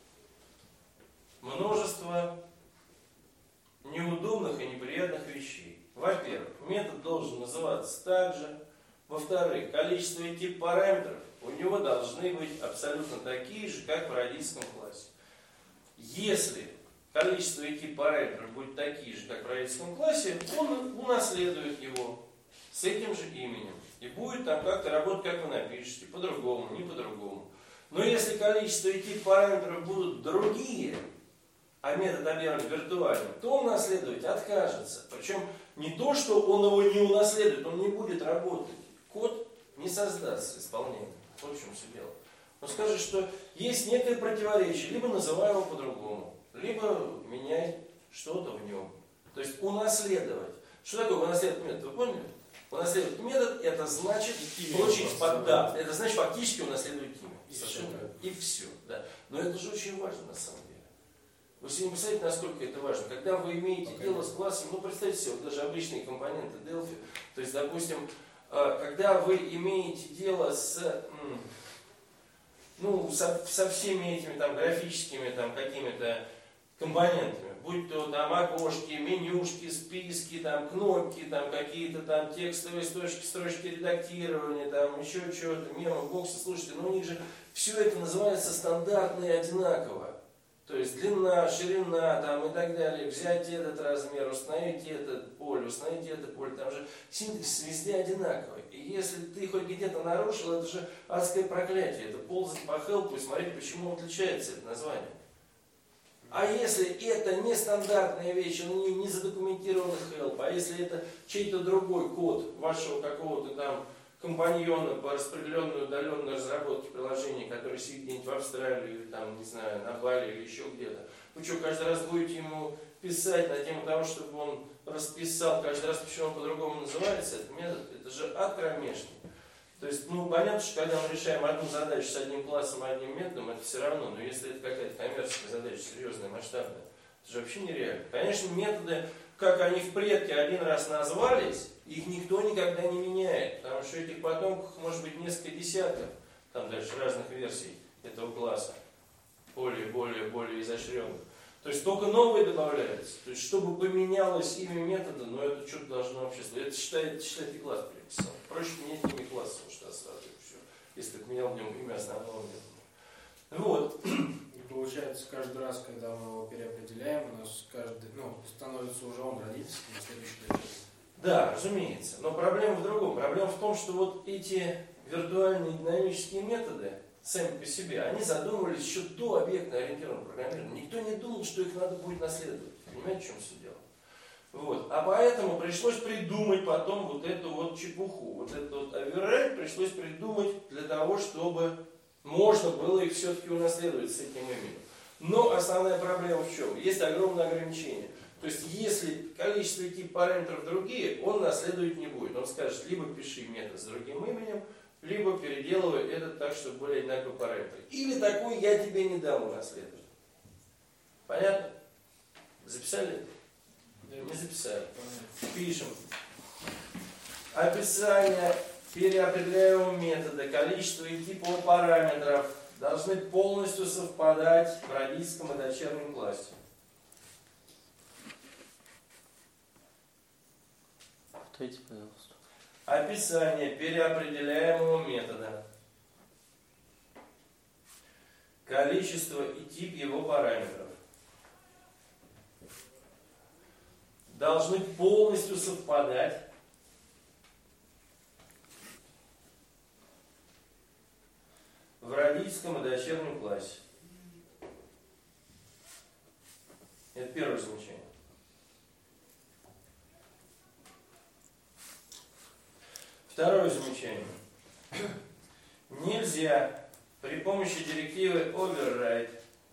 множество неудобных и неприятных вещей. Во-первых, метод должен называться так же. Во-вторых, количество и тип параметров у него должны быть абсолютно такие же, как в родительском классе. Если количество и тип параметров будет такие же, как в родительском классе, он унаследует его с этим же именем. И будет там как-то работать, как вы напишете, по-другому, не по-другому. Но если количество и тип параметров будут другие, а метод объявлен виртуальным, то он наследовать откажется. Причем не то, что он его не унаследует, он не будет работать. Код не создастся исполнением. Вот в чем все дело. Он скажет, что есть некое противоречие, либо называй его по-другому, либо меняй что-то в нем. То есть унаследовать. Что такое унаследовать метод? Вы поняли? Унаследовать метод, это значит получить под, да, это значит фактически унаследовать имя. И все. И все, да. Но это же очень важно на самом деле. Вы себе не представляете, насколько это важно. Когда вы имеете okay. дело с классом, ну представьте себе, вот даже обычные компоненты Delphi, то есть, допустим, когда вы имеете дело с, ну, со, со всеми этими там графическими там какими-то компонентами, будь то там окошки, менюшки, списки, там кнопки, там какие-то там текстовые строчки, строчки редактирования, там еще что-то, мемы, боксы, слушайте, ну у них же все это называется стандартно и одинаково. То есть длина, ширина там, и так далее, взять этот размер, установить этот поле, установить это поле, там же синтаксис везде одинаковый. И если ты хоть где-то нарушил, это же адское проклятие, это ползать по хелпу и смотреть, почему отличается это название. А если это нестандартная вещь, он не, не задокументированный хелп, а если это чей-то другой код вашего какого-то там компаньона по распределенной удаленной разработке приложений, который сидит где-нибудь в Австралии, или там, не знаю, на Бали или еще где-то. Вы что, каждый раз будете ему писать на тему того, чтобы он расписал каждый раз, почему он по-другому называется, этот метод, это же ад кромешный. То есть, ну, понятно, что когда мы решаем одну задачу с одним классом и одним методом, это все равно, но если это какая-то коммерческая задача, серьезная, масштабная, это же вообще нереально. Конечно, методы, как они в предке один раз назвались, их никто никогда не меняет, потому что этих потомков может быть несколько десятков, там дальше разных версий этого класса, более, более, более изощренных. То есть только новые добавляются. То есть чтобы поменялось имя метода, но это что-то должно вообще... Это считает, считает и класс переписал. Проще менять имя класса, что осталось все. Если ты поменял в нем имя основного метода. Вот. получается, каждый раз, когда мы его переопределяем, у нас каждый, ну, становится уже он родительский на следующий день. Да, разумеется. Но проблема в другом. Проблема в том, что вот эти виртуальные динамические методы сами по себе, они задумывались еще до объектно-ориентированного программирования. Никто не думал, что их надо будет наследовать. Понимаете, в чем все дело? Вот. А поэтому пришлось придумать потом вот эту вот чепуху. Вот этот вот override пришлось придумать для того, чтобы можно было их все-таки унаследовать с этим именем. Но основная проблема в чем? Есть огромное ограничение. То есть, если количество и тип параметров другие, он наследовать не будет. Он скажет, либо пиши метод с другим именем, либо переделывай этот так, чтобы были одинаковые параметры. Или такой я тебе не дам унаследовать. Понятно? Записали? Не записали. Пишем. Описание переопределяемого метода, количество и тип его параметров должны полностью совпадать в родительском и дочернем классе. Повторите, пожалуйста. Описание переопределяемого метода, количество и тип его параметров должны полностью совпадать в родительском и дочернем классе. Это первое замечание. Второе замечание. Нельзя при помощи директивы override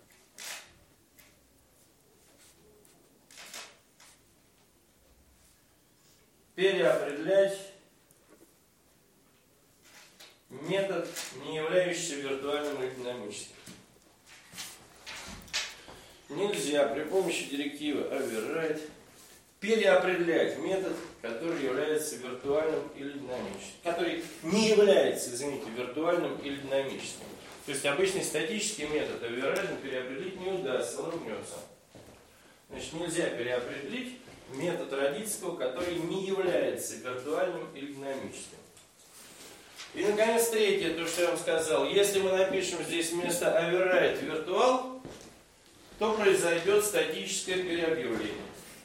переопределять метод, не являющийся виртуальным или динамическим. Нельзя при помощи директивы override переопределять метод, который является виртуальным или динамическим. Который не является, извините, виртуальным или динамическим. То есть обычный статический метод override переопределить не удастся, он ругнется. Значит, нельзя переопределить метод родительского, который не является виртуальным или динамическим. И, наконец, третье, то, что я вам сказал. Если мы напишем здесь вместо override virtual, то произойдет статическое переобъявление.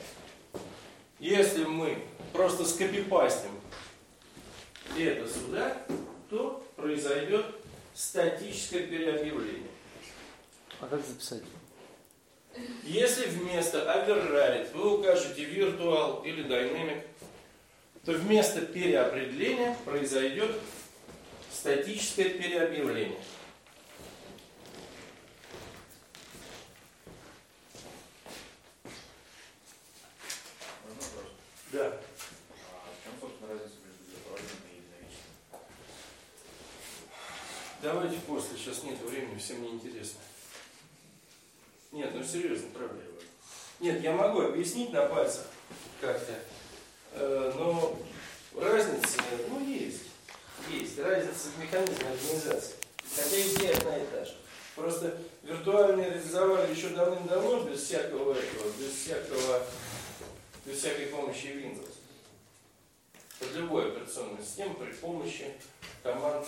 Если мы просто скопипастим это сюда, то произойдет статическое переобъявление. А как записать? Если вместо override вы укажете virtual или dynamic, то вместо переопределения произойдет статическое переобъявление. Можно вопрос? Да. А в чем, собственно, разница между виртуальным и динамическим? Давайте после, сейчас нет времени, всем неинтересно. Нет, ну серьезно, правда. Нет, я могу объяснить на пальцах как-то, э, но разница, ну, есть. Есть разница в механизме организации. Хотя идея одна и та же. Просто виртуальные реализовали еще давным-давно без всякого этого, без всякого, без всякой помощи Windows. Под любой операционной системой при помощи команд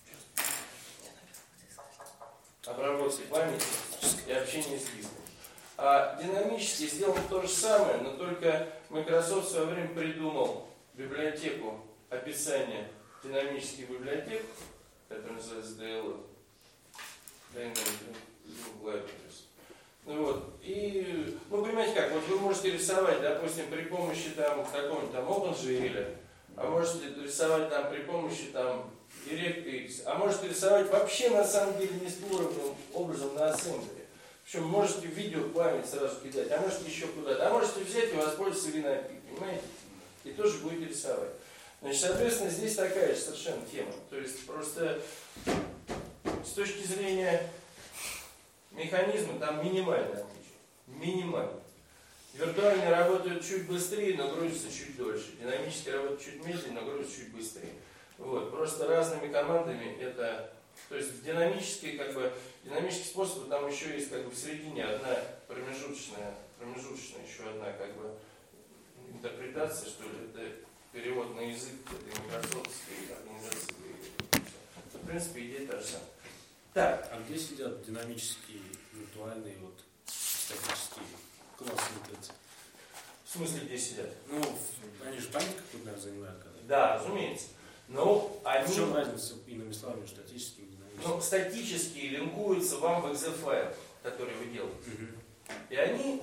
обработки памяти и общения с диском. А динамически сделано то же самое, но только Microsoft в свое время придумал библиотеку описания динамических библиотек, которая называется ди эл эл, Dynamic Libraries. Ну вот, и, ну понимаете как, вот вы можете рисовать, допустим, при помощи там какого-нибудь там OpenGL, а можете рисовать там при помощи там DirectX, а можете рисовать вообще на самом деле нескоровным образом на ассемблере. Причем можете видео в память сразу кидать, а можете еще куда-то, а можете взять и воспользоваться винопи, понимаете? И тоже будете рисовать. Значит, соответственно, здесь такая же совершенно тема. То есть просто с точки зрения механизма там минимальное отличие. Минимально. Виртуальные работают чуть быстрее, но грузятся чуть дольше. Динамические работают чуть медленнее, но грузятся чуть быстрее. Вот. Просто разными командами это... То есть динамические, как бы, динамические способы, там еще есть как бы в середине одна промежуточная, промежуточная еще одна как бы интерпретация, что ли, это перевод на язык этой микрософтской организации. В принципе, идея та же самая. Так. А где сидят динамические, виртуальные, вот, статические классы вот эти? В смысле, где сидят? Ну, они же память какую-то, наверное, занимают. Когда... Да, разумеется. Но они... В чем разница, иными словами, статическими и динамическими? Ну, статические линкуются вам в экзе файл, который вы делаете. Угу. И они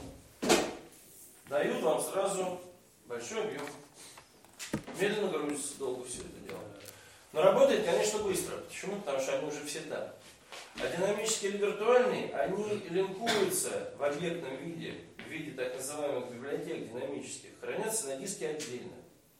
дают вам сразу большой объем. Медленно грузится, долго все это дело. Но работает, конечно, быстро. Почему? Потому что они уже все там. А динамические или виртуальные, они линкуются в объектном виде, в виде так называемых библиотек динамических, хранятся на диске отдельно.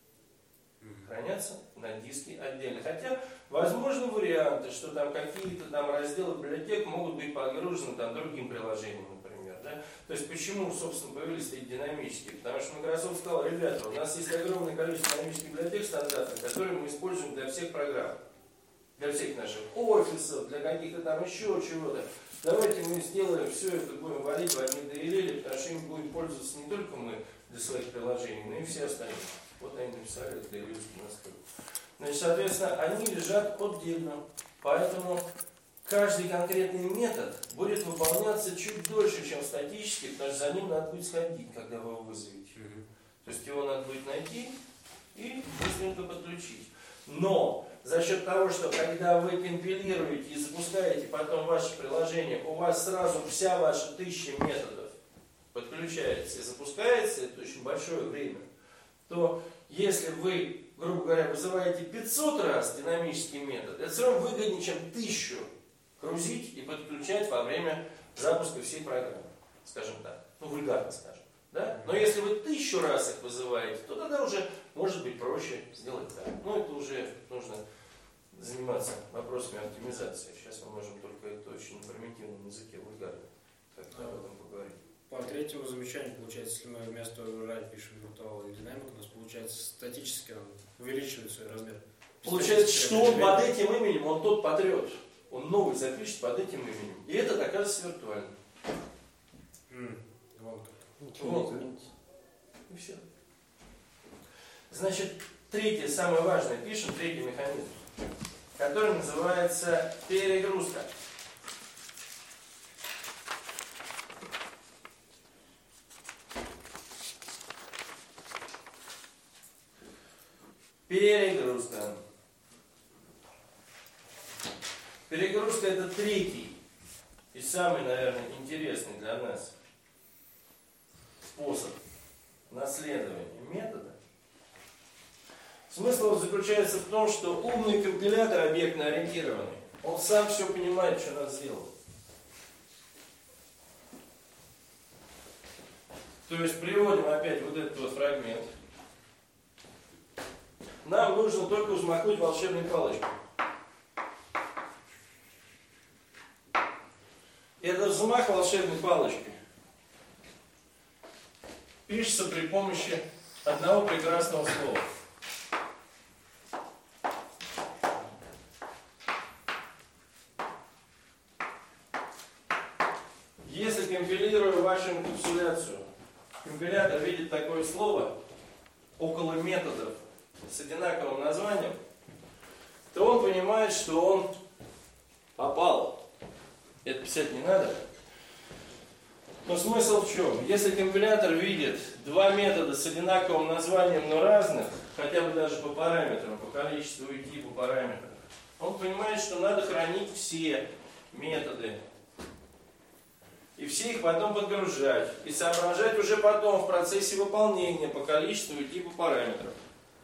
Хранятся на диске отдельно. Хотя возможны варианты, что там какие-то там разделы библиотек могут быть подгружены там другим приложением, например. Да? То есть почему, собственно, появились эти динамические? Потому что Microsoft сказал: ребята, у нас есть огромное количество динамических библиотек стандартных, которые мы используем для всех программ. Для всех наших офисов, для каких-то там еще чего-то. Давайте мы сделаем все это, будем валить в одни ди эл эл, потому что им будем пользоваться не только мы для своих приложений, но и все остальные. Вот они написали это ди эл эльский настрой. Значит, соответственно, они лежат отдельно. Поэтому каждый конкретный метод будет выполняться чуть дольше, чем статический, потому что за ним надо будет сходить, когда вы его вызовете. То есть его надо будет найти и быстренько подключить. Но за счет того, что когда вы компилируете и запускаете потом ваше приложение, у вас сразу вся ваша тысяча методов подключается и запускается, это очень большое время, то если вы, грубо говоря, вызываете пятьсот раз динамический метод, это все равно выгоднее, чем тысячу грузить и подключать во время запуска всей программы, скажем так, ну вульгарно скажем. Да? Но если вы тысячу раз их вызываете, то тогда уже может быть проще сделать так. Но это уже нужно заниматься вопросами оптимизации. Сейчас мы можем только это очень на примитивном языке вульгарно как-то об этом поговорить. По третьему замечанию, получается, если мы вместо override пишем virtual или динамик, у нас получается статически он увеличивает свой размер. Получается, что он под этим именем, он тот потрет. Он новый запишет под этим именем. И это оказывается виртуальным. Mm. Вон как. Ничего Вот. не изменится. И все. Значит, третье, самое важное, пишем третий механизм, который называется перегрузка. Перегрузка. Перегрузка — это третий и самый, наверное, интересный для нас способ наследования метода. Смысл заключается в том, что умный компилятор объектно-ориентированный, он сам все понимает, что надо сделать. То есть приводим опять вот этот вот фрагмент. Нам нужно только взмахнуть волшебной палочкой. Это взмах волшебной палочкой пишется при помощи одного прекрасного слова. Если компилирую вашу инкапсуляцию, компилятор видит такое слово около методов с одинаковым названием, то он понимает, что он попал. Это писать не надо. Но смысл в чем? Если компилятор видит два метода с одинаковым названием, но разных, хотя бы даже по параметрам, по количеству и типу параметров, он понимает, что надо хранить все методы. И все их потом подгружать. И соображать уже потом в процессе выполнения по количеству и типу параметров.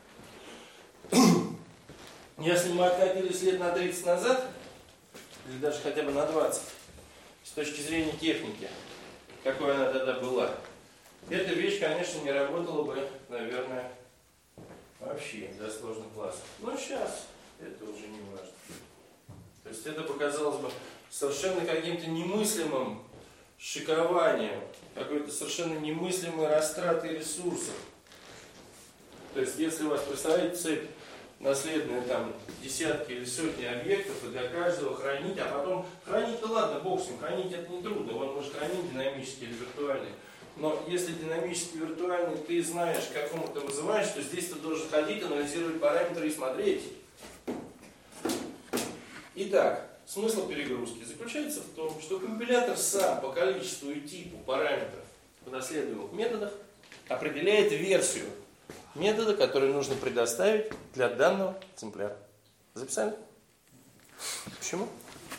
Если мы откатились лет на тридцать назад, или даже хотя бы на двадцать, с точки зрения техники, какой она тогда была, эта вещь, конечно, не работала бы, наверное, вообще для сложных классов. Но сейчас это уже не важно. То есть это показалось бы совершенно каким-то немыслимым шикованием, какой-то совершенно немыслимой растратой ресурсов. То есть если у вас, представляете, цепь наследные там десятки или сотни объектов, и для каждого хранить, а потом хранить-то ладно, бог с ним, хранить это не трудно, он может хранить динамический или виртуальный. Но если динамический виртуальный ты знаешь, к какому ты вызываешь, то здесь ты должен ходить, анализировать параметры и смотреть. Итак, Смысл перегрузки заключается в том, что компилятор сам по количеству и типу параметров в наследуемых методах определяет версию метода, который нужно предоставить для данного экземпляра. Записали? Почему?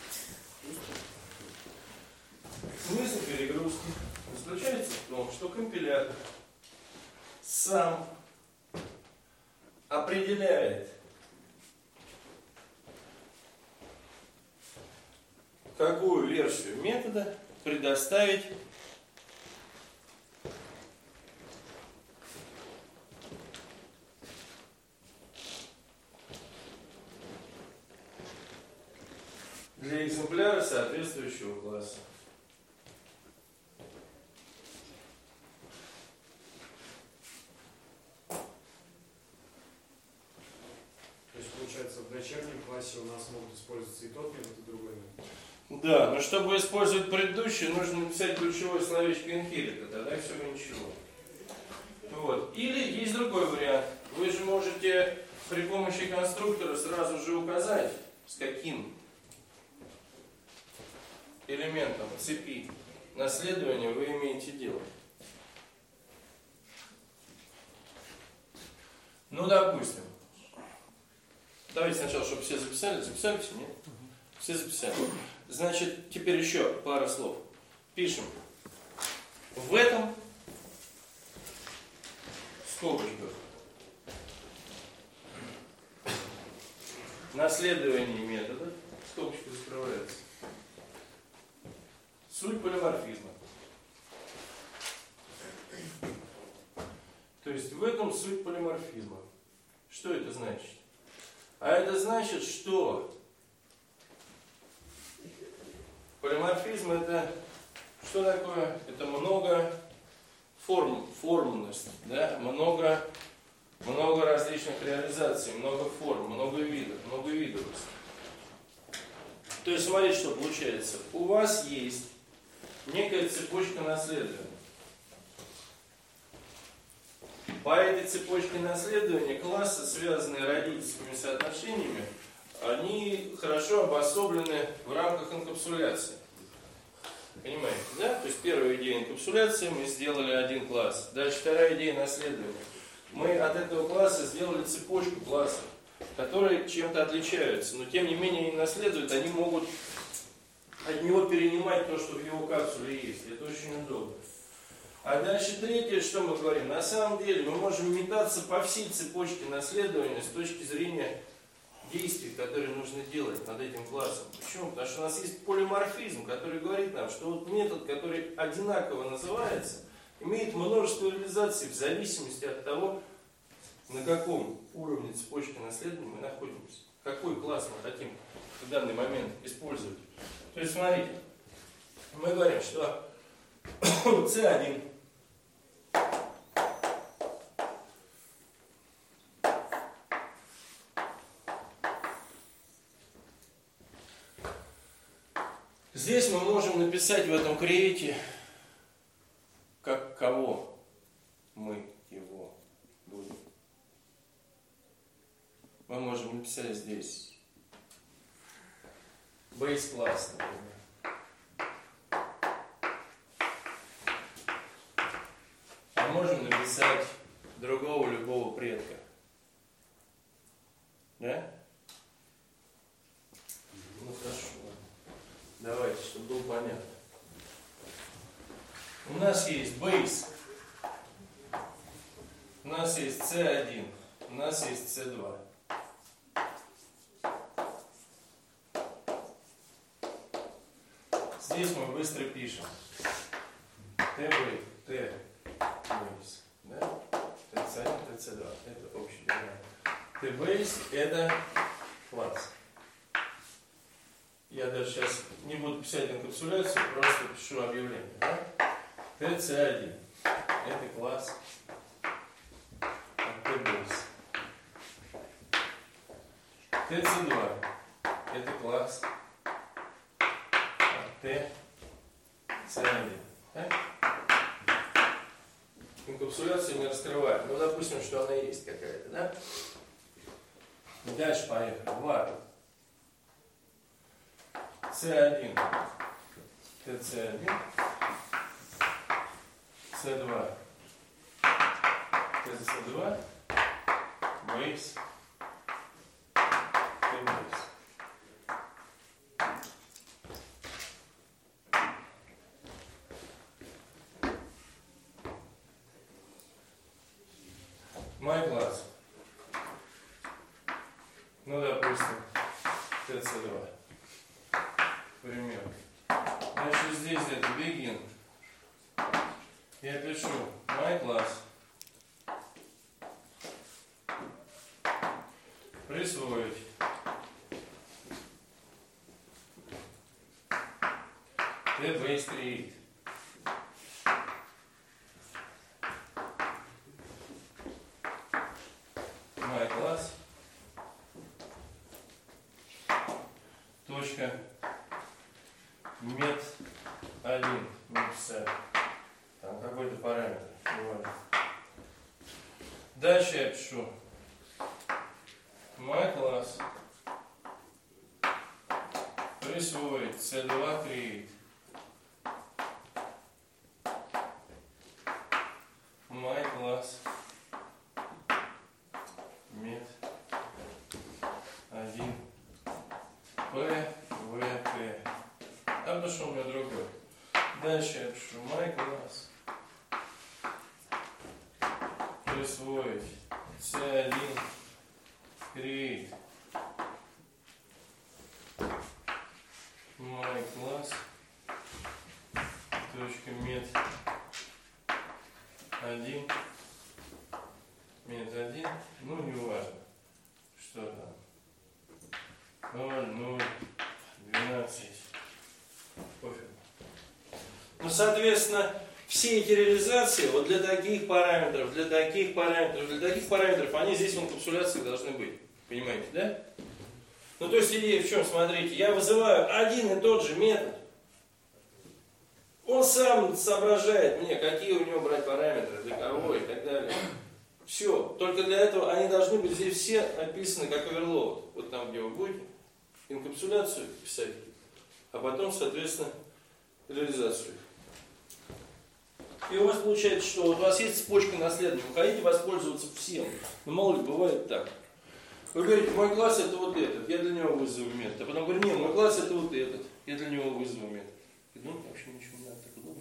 Смысл перегрузки заключается в том, что компилятор сам определяет, какую версию метода предоставить для экземпляра соответствующего класса. То есть, получается, в дочернем классе у нас могут использоваться и тот метод, и другой метод. Да, но чтобы использовать предыдущий, нужно написать ключевое словечко inherit, тогда всего ничего. Вот. Или есть другой вариант. Вы же можете при помощи конструктора сразу же указать, с каким элементом цепи наследования вы имеете дело. Ну, допустим. Давайте сначала, чтобы все записали. Записали все? Нет? Все записали. Значит, теперь еще пара слов. Пишем. В этом скобочках наследование метода, скобочка закрывается, суть полиморфизма. То есть в этом суть полиморфизма. Что это значит? А это значит, что полиморфизм это что такое? Это много форм, формность, да? много, много различных реализаций, много форм, много видов, много видовости. То есть смотрите, что получается. У вас есть некая цепочка наследования. По этой цепочке наследования классы, связанные родительскими соотношениями, они хорошо обособлены в рамках инкапсуляции. Понимаете, да? То есть первая идея инкапсуляции, мы сделали один класс. Дальше вторая идея наследования. Мы от этого класса сделали цепочку классов, которые чем-то отличаются, но тем не менее они наследуют, они могут от него перенимать то, что в его капсуле есть. Это очень удобно. А дальше третье, что мы говорим? На самом деле мы можем метаться по всей цепочке наследования с точки зрения действий, которые нужно делать над этим классом. Почему? Потому что у нас есть полиморфизм, который говорит нам, что вот метод, который одинаково называется, имеет множество реализаций в зависимости от того, на каком уровне цепочки наследования мы находимся. Какой класс мы хотим в данный момент использовать. То есть, смотрите, мы говорим, что си один здесь мы можем написать в этом create, как кого мы его будем. Мы можем написать здесь base класс, например. А можем написать другого любого предка. Да? Ну хорошо. Давайте, чтобы было понятно. У нас есть base, у нас есть си один, у нас есть си два. Здесь мы быстро пишем tbase, tbase, да? ти си один, ти си два, это общий вариант. tbase это класс. Я даже сейчас не буду писать инкапсуляцию, просто пишу объявление. Да? ти си один это класс от tbase. ти си два это класс от ти си один. Да? Инкапсуляцию не раскрываем. Ну, допустим, что она есть какая-то, да? Дальше поехали. var С один, тэ цэ один, С два, тэ цэ два, бейс, тэ бейс. Мой класс. Ну, допустим, тэ цэ два. Пример. Значит, здесь это begin. Я пишу my класс. Присвоить. тэ бейс create. My класс. Точка. Мет один. Написать. Там какой-то параметр. Неважно. Дальше я пишу. My класс. Присвоить си два create. My класс. Мет один. П, В, П. А потому что у меня другой. Дальше я пишу my класс. Присвоить си один create. My класс. Точка мет один. Мет один. Ну не важно. Что там? ноль, ноль, двенадцать. Пофиг. Ну, соответственно, все эти реализации вот для таких параметров, для таких параметров, для таких параметров, они здесь в инкапсуляции должны быть. Понимаете, да? Ну, то есть идея в чем? Смотрите, я вызываю один и тот же метод. Он сам соображает мне, какие у него брать параметры, для кого и так далее. Все. Только для этого они должны быть здесь все описаны как оверлоуд. Вот там, где вы будете инкапсуляцию писать, а потом, соответственно, реализацию. И у вас получается, что вот у вас есть цепочка наследования, вы хотите воспользоваться всем. Но мало ли бывает так. Вы говорите, мой класс это вот этот, я для него вызову метод. А потом говорю, нет, мой класс это вот этот, я для него вызову метод. И думаю, вообще ничего не надо, так удобно.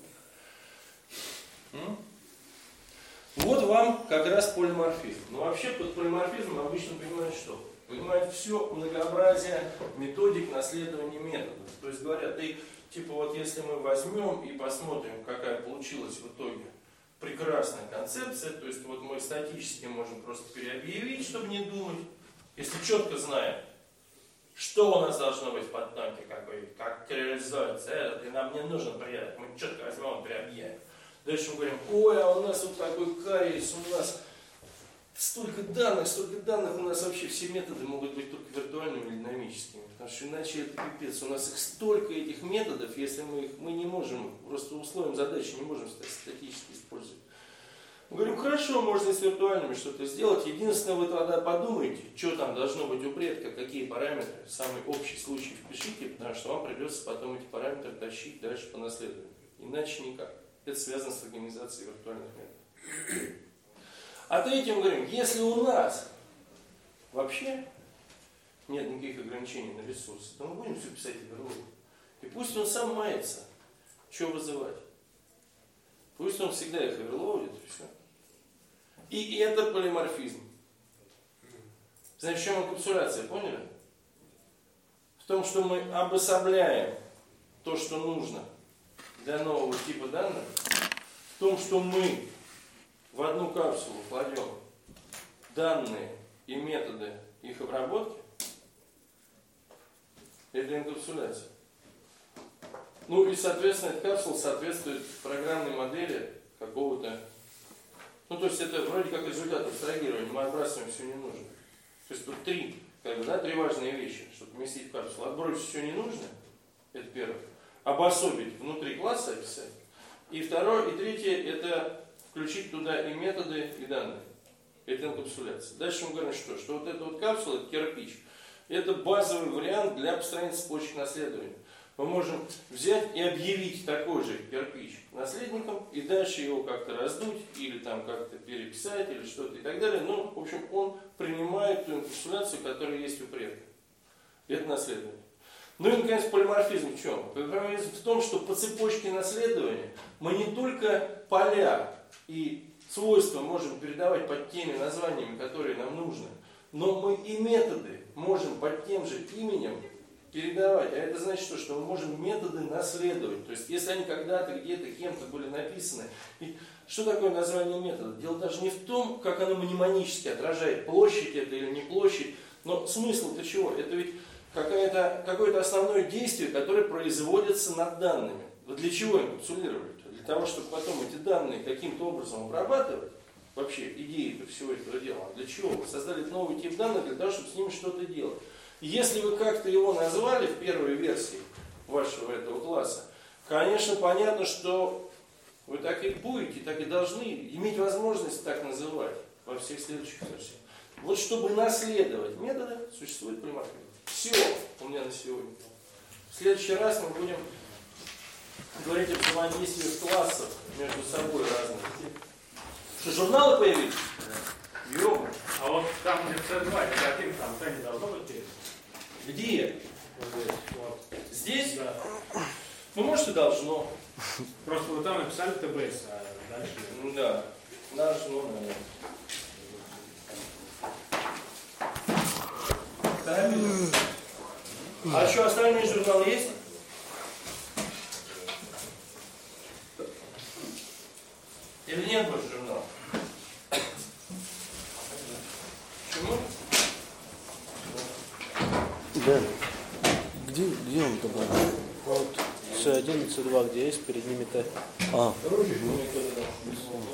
М? Вот вам как раз полиморфизм. Но вообще под полиморфизмом обычно понимают что? Понимают все многообразие методик наследования методов. То есть говорят, и типа вот если мы возьмем и посмотрим, какая получилась в итоге прекрасная концепция, то есть вот мы статически можем просто переобъявить, чтобы не думать, если четко знаем, что у нас должно быть в подтанке, какой, как реализуется этот, и нам не нужен порядок, мы четко возьмем и переобъявим. Дальше мы говорим, ой, а у нас вот такой кариес, у нас столько данных, столько данных, у нас вообще все методы могут быть только виртуальными или динамическими, потому что иначе это пипец, у нас их столько этих методов, если мы их, мы не можем, просто условием задачи не можем статически использовать. Мы говорим, хорошо, можно и с виртуальными что-то сделать, единственное, вы тогда подумайте, что там должно быть у предка, какие параметры, самый общий случай впишите, потому что вам придется потом эти параметры тащить дальше по наследованию, иначе никак. Это связано с организацией виртуальных методов. А третьим мы говорим, если у нас вообще нет никаких ограничений на ресурсы, то мы будем все писать в оверлоуд. И пусть он сам мается, что вызывать. Пусть он всегда их оверлоудит, и все. И это полиморфизм. Значит, в чем инкапсуляция, поняли? В том, что мы обособляем то, что нужно для нового типа данных, в том, что мы в одну капсулу кладем данные и методы их обработки, это инкапсуляция. Ну и, соответственно, эта капсула соответствует программной модели какого-то. Ну, то есть это вроде как результат абстрагирования, мы отбрасываем все ненужное. То есть тут три, как бы, да, три важные вещи, чтобы поместить в капсулу. Отбросить все ненужное, это первое. Обособить внутри класса описать. И второе, и третье, это включить туда и методы, и данные. Это инкапсуляция. Дальше мы говорим, что? Что вот эта вот капсула, это кирпич. Это базовый вариант для построения цепочек наследования. мы можем взять и объявить такой же кирпич наследником и дальше его как-то раздуть или там как-то переписать или что-то и так далее. Ну, в общем, он принимает ту инкапсуляцию, которая есть у предка. И это наследование. Ну и, наконец, полиморфизм в чем? Полиморфизм в том, что по цепочке наследования мы не только поля и свойства можем передавать под теми названиями, которые нам нужны, но мы и методы можем под тем же именем передавать. А это значит что? Что мы можем методы наследовать. То есть, если они когда-то где-то кем-то были написаны. И что такое название метода? Дело даже не в том, как оно мнемонически отражает, площадь это или не площадь, но смысл-то чего? Это ведь какое-то, какое-то основное действие, которое производится над данными. Вот для чего инкапсулировали? Для того, чтобы потом эти данные каким-то образом обрабатывать. Вообще, идеи всего этого дела. Для чего? Вы создали новый тип данных для того, чтобы с ними что-то делать. Если вы как-то его назвали в первой версии вашего этого класса, конечно, понятно, что вы так и будете, так и должны иметь возможность так называть во всех следующих версиях. Вот чтобы наследовать методы, существует полиморфизм. Все у меня на сегодня. В следующий раз мы будем говорить о взаимодействии классов между собой разных. Что, журналы появились? Ё-моё. А вот там, где С два, никаких там Т не должно быть перед. Где? Вот здесь. Вот. Здесь? Да. Ну, может, и должно. Просто вы там написали Т Б С, а дальше... Ну, да. Должно, наверное. Правильно. А что, остальные журналы есть? Или нет больше журналов? Почему? Да. Где, где он тогда? Вот С один и С два, где есть, перед ними Т. А. Ручку мне кто-то дал.